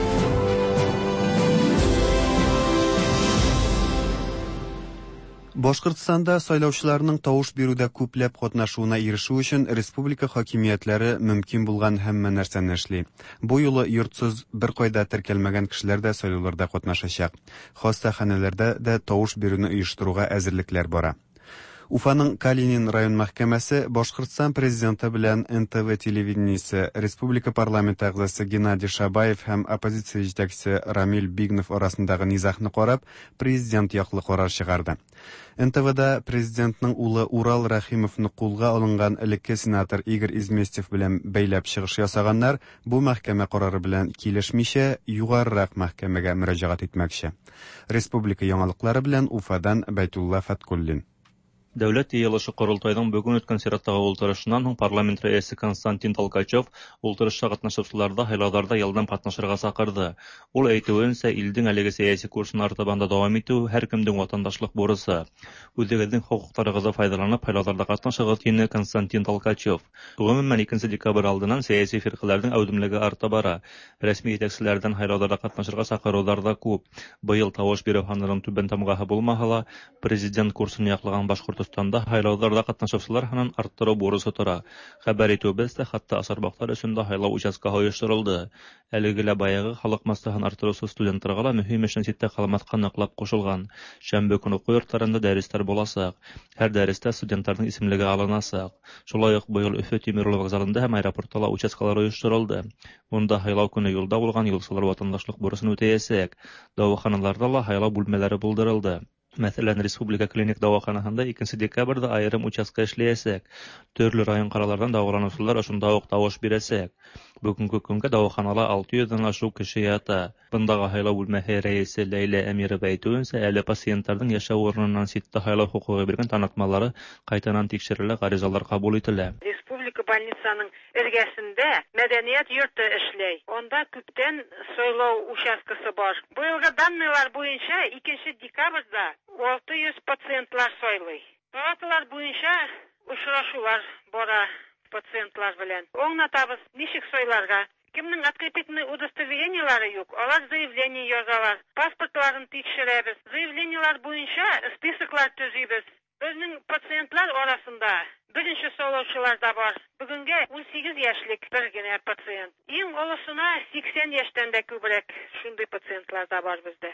Башкортстанда сайлаучыларның тавыш бирүдә күпләп катнашуына ирешү өчен республика хакимиятләре мөмкин булган һәммә нәрсәне эшли. Бу юлы йортсыз беркайда теркәлмәгән кешеләр дә сайлауларда катнашачак. Хастаханәләрдә дә тавыш бирүне оештыруга әзерлекләр бара. Уфаның Калинин район мәхкәмәсе Башкортстан президенты белән эн тэ вэ телевидениесе, республика парламенты әгъзасы Геннадий Шабаев һәм оппозиция җитәкчесе Рамил Бигнов арасындагы низахны карап, президент яклы карар чыгарды. эн тэ вэ-дә президентның улы Урал Рәхимовны кулга алынган элекке сенатор Игорь Изместьев белән бәйләп чыгыш ясаганнар бу мәхкәмә карары белән килешмичә югарырак мәхкәмәгә мөрәҗәгать итмәкче. Республика яңалыклары белән Уфадан Бәйтулла Фаткуллин. Дәүләт йыелышы Корылтайның бүген үткән сираттагы утырышыннан соң парламент рәисе Константин Толкачев утырышта катнашучыларда сайлауларда ялдан катнашырга сакырды. Ул әйтүенчә, илдең әлеге сәяси курсын артыбанда дәвам итү һәркемнең ватандашлык бурысы. Үзегезнең хокукларыгыздан файдаланып сайлауларда катнашыгыз, диде Константин Толкачев. Гомумән икенче декабрь алдыннан сәяси фиркаларның әүдемлеге арта бара. Рәсми җитәкчеләрдән сайлауларда катнашырга сакырулар да күп. Быел тавыш бирү санының түбән тамгасы булмаһа, президент курсын яклаган Башкорт Башкортстанда сайлауларда катнашучылар санын арттыру бурысы тора. Хәбәр итүебездә, хәтта асарбактар өчен дә сайлау участкаһы оештырылды. Әлеге баягы халык массаһын арттырусыз студентларга да мөһим эшне ситтә калмаска ныклап кушылган. Шәмбе көне уку йортларында дәресләр буласак. Һәр дәрестә студентларның исемлеге алынасак. Шулай ук быел Өфе тимер юл вокзалында һәм аэропортта участкалар оештырылды. Монда сайлау көне юлда булган юлчылар ватандашлык бурысын үтәячәк. Дәваханаларда ла сайлау бүлмәләре булдырылды. Мәсәлән, Республика клиник дәваханаһында икенче декабрьдә аерым участка эшләячәк. Төрле район каралардан дәваланучылар шунда ук тавыш бирәчәк. Бүгенге көнгә дәваханала алты йөздән ашу кеше ята. Бундагы сайлау бүлмәсе рәисе Ләйлә Әмирова әйтүенчә, әле пациентларның яшәү урыныннан ситтә сайлау хукугы биргән танытмалары кайтанан тикшерелә, гаризалар кабул ителә. Республика больницаның эргәсендә мәдәният йорты эшләй. Онда күптән сайлау участкасы бар. Быелгы данныйлар буенча икенче декабрьдә алты йөз пациентлар сайлый. Палаталар буенча очрашулар бара пациентлар белән. Аңлатабыз, ничек сайларга. Кемнең открепительный удостоверениелары юк, алар заявление язалар. Паспортларын тикшерәбез. Заявлениелар буенча списоклар төзибез. Безнең пациентлар арасында беренче сайлаучылар да бар. Бүгенгә ун сигез яшьлек бер генә пациент. Иң олысына сиксән яшьтән дә күбрәк шундый пациентлар да бар бездә.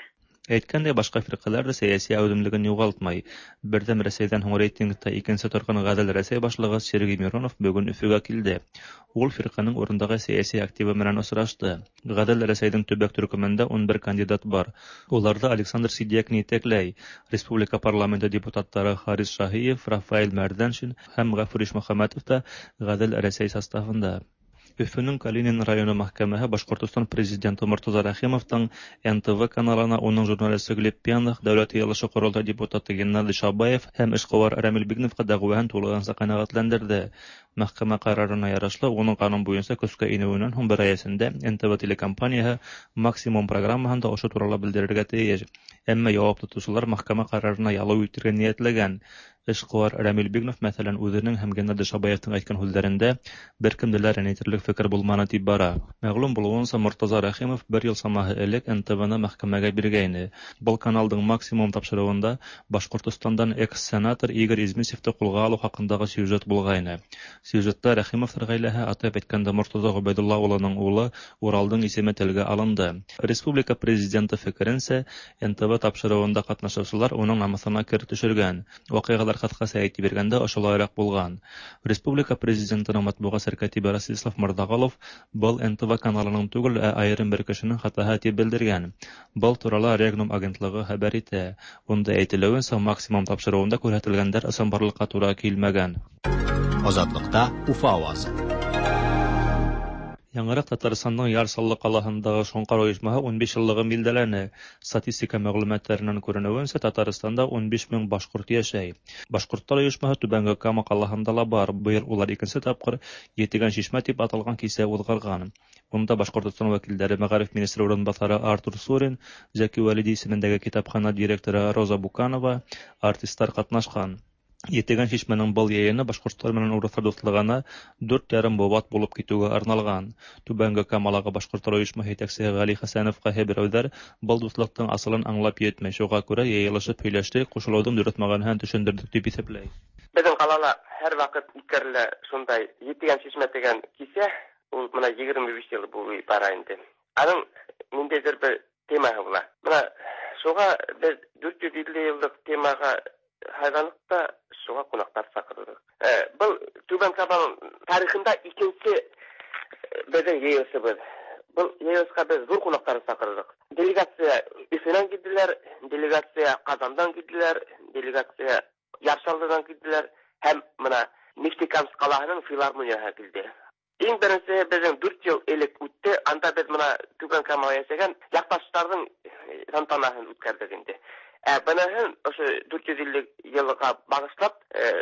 Әйткәндәй, башка фиркалар да сәяси әүдемлеген югалтмай. Бердәм Рәсәйдән һуң рейтингта икенче торган Гадел Рәсәй башлыгы Сергей Миронов бүген Өфөгә килде. Ул фирканың урындагы сәяси активы менән очрашты. Гадел Рәсәйдең төбәк төркемендә ун бер кандидат бар. Уларда Александр Сидьякны итәкләй, республика парламенты депутаттары Харис Шаһиев, Рафаэль Мәрдәншин һәм Гафур Ишмөхәмәтов та Гадел Рәсәй составында. Өфөнең Калинин районы мәхкәмәһе Башкортстан президенты Муртаза Рәхимовтың Н Т В каналына уның журналисты Глеб Пьяных, дәүләт йыелышы корылтай депутаты Геннадий Шабаев һәм эшкуар Рамил Бигновка дәгъваһын тулыгынча канәгатьләндерде. Мәхкәмә карарына ярашлы, уның канун буенча көскә инүеннән һуң бер ай эчендә Н Т В телекомпанияһы максимум программаһында ошо турында белдерергә тиеш. Әмма җавап тотучылар мәхкәмә карарына ялгау итәргә ниятләгән. Эшкуар Рамил Бигнов мәсәлән үзенең һәм Геннадий Шабаевтың әйткән сүзләрендә беркемдә дә рәнҗетерлек фикер булманы дип бара. Мәгълүм булуынча, Муртаза Рәхимов бер ел самаһы элек Н Т Вны мәхкәмәгә биргәйне. Был каналдың максимум тапшыруында Башкортстандан экс-сенатор Игорь Измесевты кулга алу хакындагы сюжет булгайны. Сюжетта Рәхимовтар гаиләһе, атап әйткәндә Муртаза Гобайдулла улының улы Уралдың исеме телгә алынды. Республика президенты фикеренчә, Н Т В тапшыруында катнашучылар уның намысына кер төшергән. Вакыйгалар кыскасы әйтеп биргәндә ошолайрак булган. Республика президентының матбугат сәркәтибе Ростислав Мордагалов был Н Т В каналының түгел, ә аерым бер кешенең хатаһы дип белдергән. Был турыда Регнум агентлыгы хәбәр итә. Унда әйтелүенчә, максимум тапшыруында күрһәтелгәннәр ысым барлыкка туры килмәгән. Азатлыкта Уфа авазы. Яңарак Татарстанның Ярсаллы калаһындагы Шоңкар оешмаһы ун биш еллыгы билдәләнә. Статистика мәгълүматларыннан күренүенчә, Татарстанда ун биш мең башкорт яшәй. Башкортлар оешмаһы Түбәнге Кама калаһында ла бар. Быел улар икенче тапкыр Етегән Шишмә дип аталган кисә узгарган. Унда Башкортстан вәкилләре Мәгариф министры урынбасары Артур Сурин, Зәки Вәлиди исемендәге китапхана директоры Роза Буканова, артистлар катнашкан. Етегән Шишмәнең был яйыны башкортлар белән урыслар дуслыгына дүрт ярым бабат булып китүгә арналган. Түбәнге Камалага башкортлар оешмаһы җитәкчесе Гали Хәсәновка һәберәүләр был дуслыктың асылын аңлап йетмәй, шуңа күрә яйылышып һөйләште, кушылудан дөрет мәгънәһен төшендердек дип исәпләй. Безнең калала һәр вакыт үткәрелә шундай Етегән Шишмә дигән кисә, ул менә егерме биш ел булып бара инде. Аның ниндидер бер темасы була. Менә шуңа без дүрт йөз илле еллык темага hayvanlıkta şuna konaklar sakırdı. Ee, bu Tüben Kaba'nın tarihinde ikinci bizim yayısı bu. Bu yayısına biz zor konakları sakırdık. Delegasya Üfe'den gittiler, delegasya Kazan'dan gittiler, delegasya Yarşallı'dan gittiler. Hem buna Neftikams Kalahı'nın filarmoniyaya gittiler. En birincisi bizim dört yıl elek üttü. Anda biz buna Tüben Kaba'ya yaşayan yaklaşıkların tantanahını ütkərdik indi. Bunun şu dört yüz elli yıllığa bağışlap,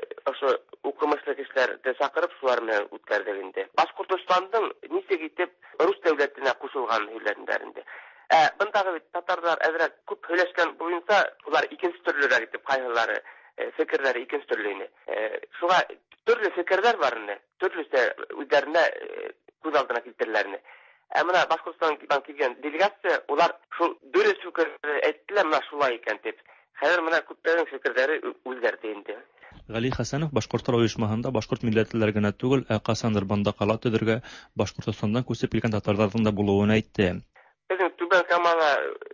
şu okumaslı kişiler de sakırıp sularını ütkərdik. Başkurtistan'ın nise gitip Rus devletine kuşulgan hüllerinde. Bundağı Tatarlar ezrek küp hüleşken boyunca ular ikinci türlüre gitip kayıları, fikirleri ikinci türlüğünü. Şuna türlü fikirler var ne? Türlüse üzerine göz aldına kilitlerlerini. Әміна Башқұртстандан келген делегация, олар шул дөрес фикер әйттеләр, менә шулай икән дип. Хәзер менә күпләрнең фикерләре үзгәрде инде. Гали Хәсәнов Башкортлар оешмаһында башкорт милләтлеләр генә түгел, ә касандыр банда кала төзергә Башкортстандан күчеп килгән татарларның да булуын әйтте. Безнең Түбән Камала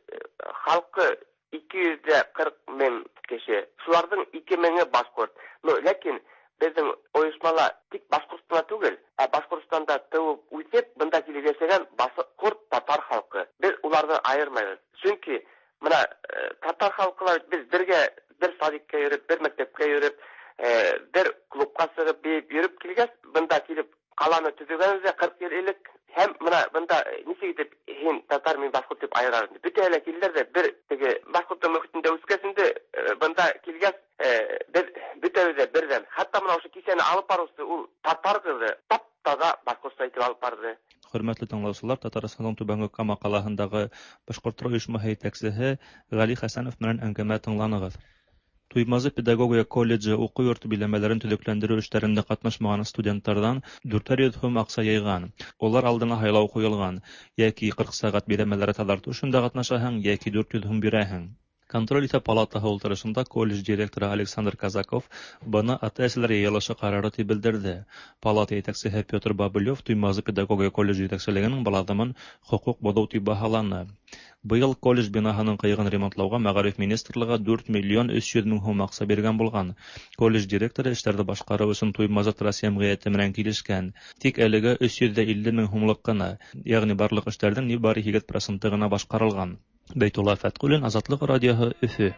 халкы ике йөз кырык мең кеше. Шуларның ике меңе башкорт. Но ләкин безнең оешмала тик Башкортстанда түгел, ә Башкортстанда тыуып үсеп, бында килеп яшәгән башкорт татар халкы. Без уларны айырмайбыз. Чөнки менә татар халкылар без бергә бер садикка йөреп, бер мәктәпкә йөреп, бер клубка сыгып, биеп йөреп килгәс, бында килеп каланы төзегәнбез кырык ел элек. Һәм менә бында ничек итеп һин татар мен башкорт дип айырар. Бүтән эле килдер дә бер теге башкорт мөхитендә үскәсендә бында килгәс, без бүтәнне бердән. Хәтта менә ошо кисәне алып барысы ул татар кызы, тап-таза башкортча итеп алып барды. Хөрмәтле тыңлаучылар, Татарстанның Түбәнге Кама калаһындагы башкортлар оешмаһы җитәкчесе Гали Хәсәнов белән әңгәмә тыңланыгыз. Туймазы педагогия колледжы уку йорты биләмәләрен төзекләндерү эшләрендә катнашмаган студентлардан дүртәр йөз сум акча яйган. Олар алдына һайлау куелган. Яки кырык сәгать биләмәләре тадарту өчендә катнашаһың, яки дүрт йөз сум бирәһең. Контроль итә палатаһы утырышында колледж директоры Александр Казаков быны ата-әсәләр йыелышы карары дип белдерде. Палата җитәкчесе Петр Бабылев Туймазы педагогия колледжы җитәкчелегенең баладымын хукук бозу дип баһаланы. Быел колледж бинаһының кыегын ремонтлауга Мәгариф министрлыгы дүрт миллион өч йөз мең сум акча биргән булган. Колледж директоры эшләрне башкару өчен Туймазы Трасс җәмгыяте белән килешкән. Тик әлегә өч йөз илле мең сумлык кына, ягъни барлык эшләрдән нибары егерме процент гына башкарылган. Бәйтулла Фәткулин, Азатлык радиоһы, Өфе.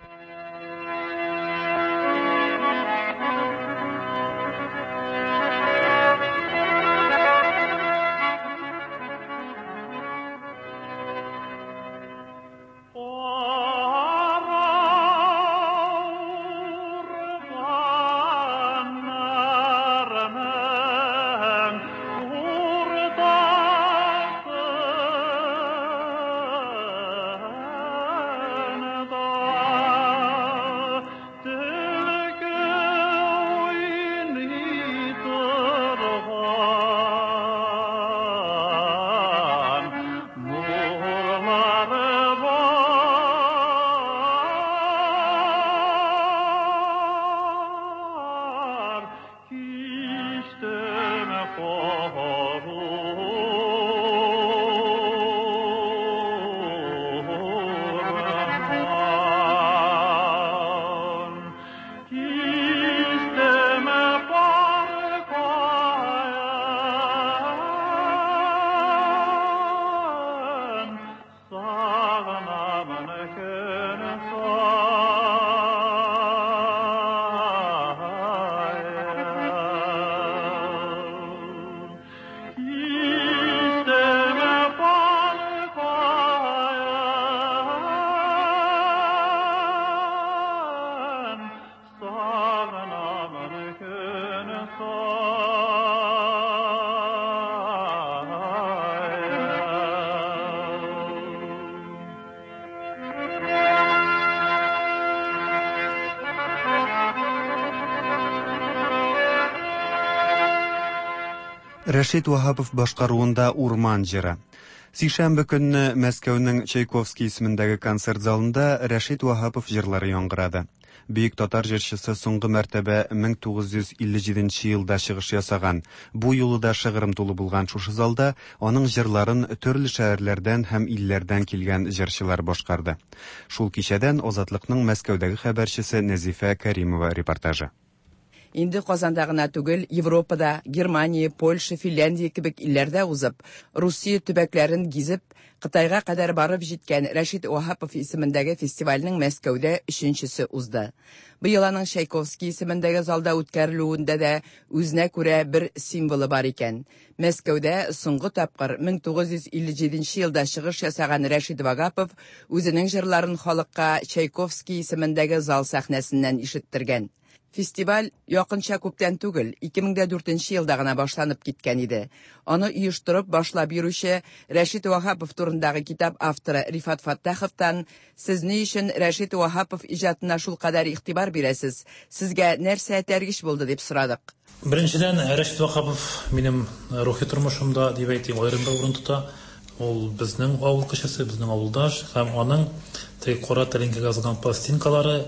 Рәшит Вахапов башкаруында Урман җыры. Сишәмбе көнне Мәскәүнең Чайковский исемендәге концерт залында Рәшит Вахапов җырлары яңгырады. Бөек татар җырчысы соңгы мәртәбә мең тугыз йөз илле җиденче елда чыгыш ясаган. Бу юлы да шыгрым тулы булган шушы залда аның җырларын төрле шәһәрләрдән һәм илләрдән килгән җырчылар башкарды. Шул кичәдән Азатлыкның Мәскәүдәге хәбәрчесе Нәзифә Кәримова репортажы. Инде Казанда гына түгел, Европада, Германия, Польша, Финляндия кебек илләрдә узып, Русия төбәкләрен гизеп, Кытайга кадәр барып җиткән Рәшит Вахапов исемендәге фестивальнең Мәскәүдә өченчесе узды. Быел аның Чайковский исемендәге залда үткәрелүендә дә үзенә күрә бер символы бар икән. Мәскәүдә соңгы тапкыр мең тугыз йөз илле җиденче елда чыгыш ясаган Рәшит Вахапов үзенең җырларын халыкка Чайковский исемендәге зал сәхнәсеннән ишеттергән. Фестиваль якынча күптән түгел, ике мең дүртенче елда гына башланып киткән иде. Аны оештырып башлап йөрүче Рәшит Вахапов турындагы китап авторы Рифат Фаттаховтан "Сез ни өчен Рәшит Вахапов иҗатына шул кадәр игътибар бирәсез? Сезгә нәрсә тәргиш булды?" дип сорадык. Беренчедән, Рәшит Вахапов минем рухи тормышымда дип әйтим, аерым бер урын тота. Ул безнең авыл кешесе, безнең авылдаш һәм аның кара тәлинкәгә язылган пластинкалары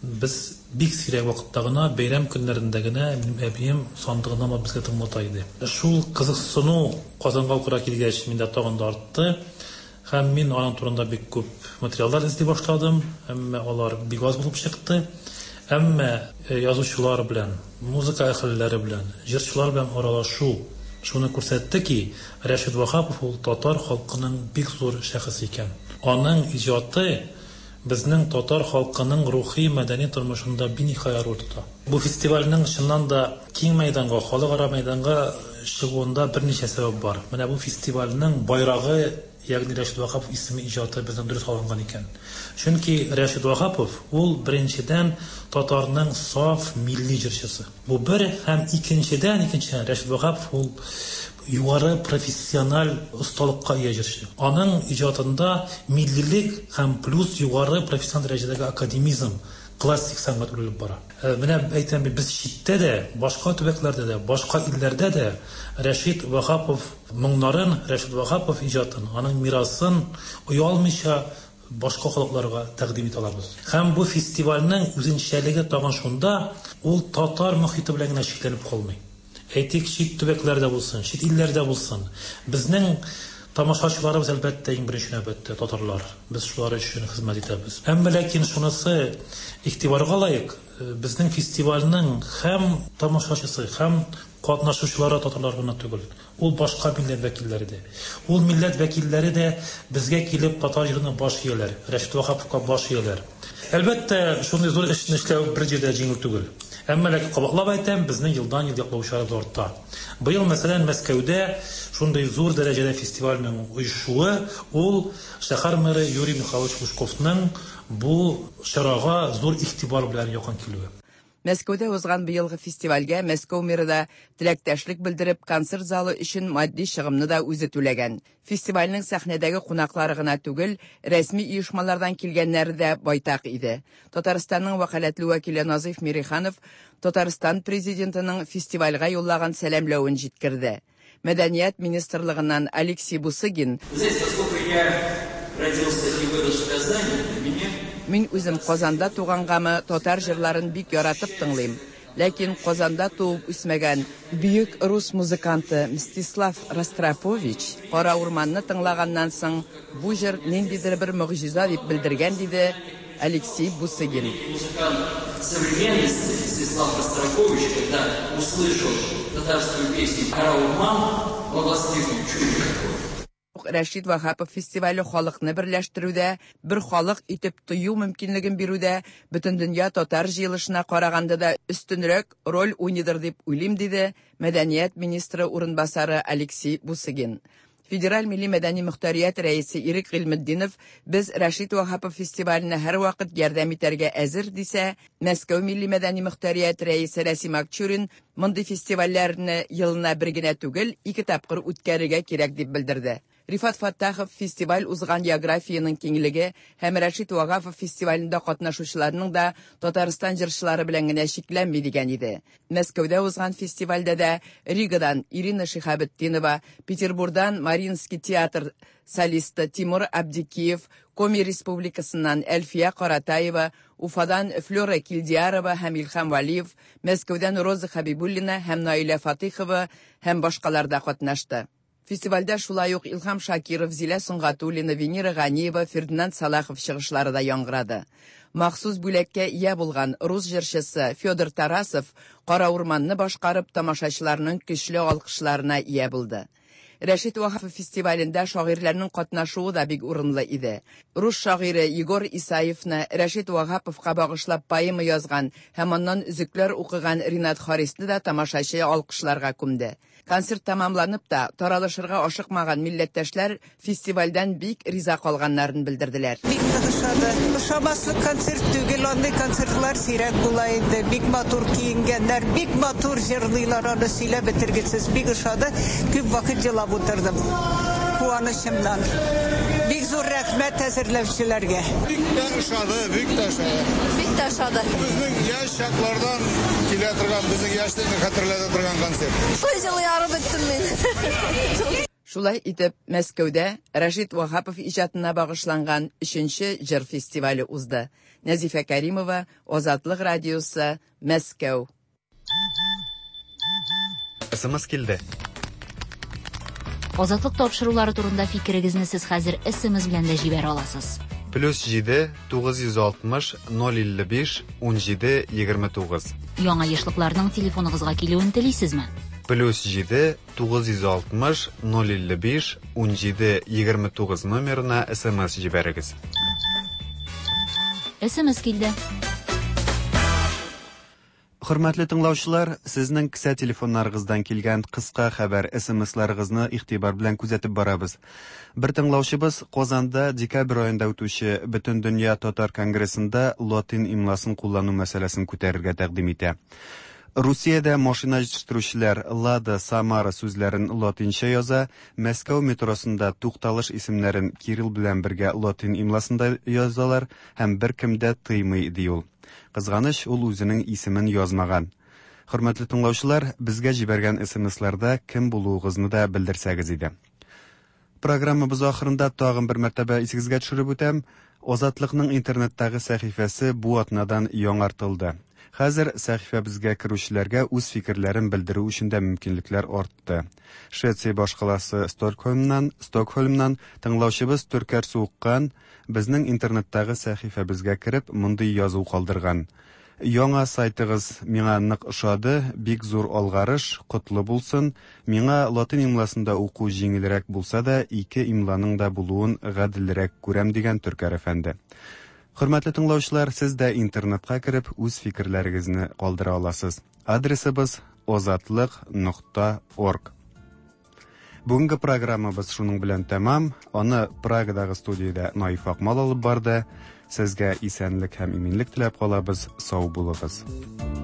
без бик сирәк вакытта гына, бәйрәм көннәрендә генә минем әбием сандыгына безгә тыңлата иде. Шул кызыксыну Казанга укырга килгәч миндә тагын да артты. Һәм мин аның турында бик күп материаллар эзли башладым, әмма алар бик аз булып чыкты. Әмма язучылар белән, музыка әһелләре белән, җырчылар белән аралашу шуны күрсәтте ки, Рәшит Вахапов ул татар халкының бик зур шәхес икән. Аның иҗаты безнең татар халкының рухи мәдәни тормышында биниһая роль тота. Бу фестивальнең чыннан да киң мәйданга, халыкара мәйданга чыгуында берничә сәбәп бар. Менә бу фестивальнең байрагы, ягъни Рәшит Вахапов исеме иҗаты безнең дөрес алынган икән. Чөнки Рәшит Вахапов ул беренчедән татарның саф милли җырчысы. Бу бер һәм икенчедән икенчедән Рәшит Вахапов ул югары профессиональ осталыкка ия җырчы. Аның иҗатында миллилек һәм плюс югары профессиональ дәрәҗәдәге академизм, классик сәнгать үрелеп бара. Менә әйтәм, без читтә дә, башка төбәкләрдә дә, башка илләрдә дә Рәшит Вахапов моңнарын, Рәшит Вахапов иҗатын, аның мирасын оялмыйча башка халыкларга тәкъдим итә алабыз. Һәм бу фестивальнең үзенчәлеге тагын шунда, ул татар мөхите белән генә чикләнеп калмый. Әйтик, чит төбәкләрдә булсын, чит илләрдә булсын, безнең Тамашачыларыбыз әлбәттә иң беренче нәүбәттә татарлар. Без шулар өчен хезмәт итәбез. Әмма ләкин шунысы игътибарга лаек, безнең фестивальнең һәм тамашачысы, һәм катнашучылары татарлар гына түгел. Ул башка милләт вәкилләре дә. Ул милләт вәкилләре дә безгә килеп татар җырына баш ияләр, Рәшит Вахаповка баш ияләр. Әлбәттә, шундый зур эшне эшләү бер җирдә җиңел түгел. Әмма ләкин кабатлап әйтәм, безнең елдан ел яклаучыларыбыз арта. Быел, мәсәлән, Мәскәүдә шундый зур дәрәҗәдә фестивальнең оешуы, ул шәһәр мэры Юрий Михайлович Лужковның бу чарага зур игътибар белән якын килүе. Мәскәүдә узган быелгы фестивальгә Мәскәү мэры да теләктәшлек белдереп, концерт залы өчен матди чыгымны да үзе түләгән. Фестивальнең сәхнәдәге кунаклары гына түгел, рәсми оешмалардан килгәннәре дә байтак иде. Татарстанның вәкаләтле вәкиле Назиф Мириханов Татарстан президентының фестивальгә юллаган сәламләвен җиткерде. Мәдәният министрлыгыннан Алексей Бусыгин: Мин үзем Казанда тугангамы татар җырларын бик яратып тыңлыйм. Ләкин Казанда туып үсмәгән бөек рус музыканты Мстислав Ростропович Кара урманны тыңлаганнан соң бу җыр ниндидер бер мөгъҗиза дип белдергән, диде Алексей Бусыгин. Мстислав Ростропович, когда услышал татарскую песню «Кара урман», он воскликнул: «Чудо!» Рәшит Вахапов фестивале халыкны берләштерүдә, бер халык итеп тою мөмкинлеген бирүдә бөтен дөнья татар җыелышына караганда да өстенрәк роль уйныйдыр дип уйлыйм, диде Мәдәният министры урынбасары Алексей Бусыгин. Федераль милли мәдәни мөхтәрият рәисе Ирек Гыйлметдинов без Рәшит Вахапов фестиваленә һәр вакыт ярдәм итәргә әзер дисә, Мәскәү милли мәдәни мөхтәрият рәисе Рәсим Акчурин мондый фестивальләрне елына бер генә түгел, ике тапкыр үткәрергә кирәк дип белдерде. Рифат Фаттахов фестиваль узган географияның киңлеге һәм Рәшит Вахапов фестивалендә катнашучыларның да Татарстан җырчылары белән генә чикләнми дигән иде. Мәскәүдә узган фестивальдә дә Ригадан Ирина Шихабетдинова, Петербургдан Маринский театр солисты Тимур Абдикиев, Коми Республикасыннан Әлфия Каратаева, Уфадан Флора Килдиарова һәм Илхам Валиев, Мәскәүдән Роза Хабибуллина һәм Наиля Фатихова һәм башкалар да катнашты. Фестивальдә шулай ук Илхам Шакиров, Зилә Сунгатуллина, Венера Ганиева, Фердинанд Салахов чыгышлары да яңгырады. Махсус бүләккә ия булган рус җырчысы Федор Тарасов Кара урманны башкарып тамашачыларның көчле алкышларына ия булды. Рәшит Вахапов фестивалендә шагыйрьләрнең катнашуы да бик урынлы иде. Рус шагыйре Егор Исаевны Рәшит Вахаповка багышлап поэма язган һәм аннан үзекләр укыган Ринат Харисны да тамашачы алкышларга күмде. Концерт тамамланып та, таралышырга ашыкмаган милләттәшләр фестивальдән бик риза калганнарын белдерделәр. Бик ошады. Ошамаслык концерт түгел, андый концертлар сирәк була инде. Бик матур киенгәннәр, бик матур җырлыйлар, аны сөйләп бетергесез. Бик ошады. Күп вакыт җырлап утырдым. Куанычымнан. Бик зур рәхмәт әзерләүчеләргә. Бик ошады, бик ошады. Бик ошады. Безнең яшь чаклардан килә торган, безнең яшьлекне хәтерләтә торган концерт. Шулай җырлый ярып беттем мин. Шулай итеп, Мәскәүдә Рәшит Вахапов иҗатына багышланган өченче җыр фестивале узды. Нәзифә Кәримова, Азатлык радиосы, Мәскәү. Смс килде. Азатлык тапшырулары турында фикерегезне сез хәзер смс белән дә җибәрә аласыз. плюс җиде тугыз йөз алтмыш ноль илле биш ун җиде егерме тугыз. Яңа ешлыкларның телефоныгызга килүен телисезме? плюс җиде тугыз йөз алтмыш ноль илле биш ун җиде егерме тугыз номерына смс җибәрегез. Смс килде. Хөрмәтле тыңлаучылар, сезнең кесә телефоннарыгыздан килгән кыска хәбәр эс-эм-эсларыгызны игътибар белән күзәтеп барабыз. Бер тыңлаучыбыз Казанда декабрь аенда үтүче Бөтен дөнья татар конгрессында латин имласын куллану мәсьәләсен күтәрергә тәкъдим итә. Русиядә машина җитештерүчеләр Лада, Самара сүзләрен латинча яза, Мәскәү метросында тукталыш исемнәрен Кирилл белән бергә латин имласында язалар һәм беркем дә тыймый ди ул. Кызганыч, ул үзенең исемен язмаган. Хөрмәтле тыңлаучылар, безгә җибәргән эс-эм-эсларда кем булуыгызны да белдерсәгез иде. Программабыз ахырында тагын бер мәртәбә исегезгә төшереп үтәм. Озатлыкның интернеттагы сәхифәсе бу атнадан яңартылды. Хәзер сәхифәбезгә керүчеләргә үз фикерләрен белдерү өчен дә мөмкинлекләр артты. Швеция башкаласы Стокгольмнан, Стокгольмнан тыңлаучыбыз Төркәр Сууккан безнең интернеттагы сәхифәбезгә кереп мондый язу калдырган. Яңа сайтыгыз миңа нык ошады, бик зур алгарыш, котлы булсын. Миңа латин имласында уку җиңелрәк булса да, ике имланың да булуын гаделрәк күрәм дигән Төркәр әфәнде. Хөрмәтле тыңлаучылар, сез дә интернетка кереп үз фикерләрегезне калдыра аласыз. Адресыбыз озатлык нокта орг. Бүгенге программабыз шуның белән тәмам. Аны Прагадагы студиядә Наиф Акмал алып барды. Сезгә исәнлек һәм иминлек теләп калабыз. Сау булыгыз.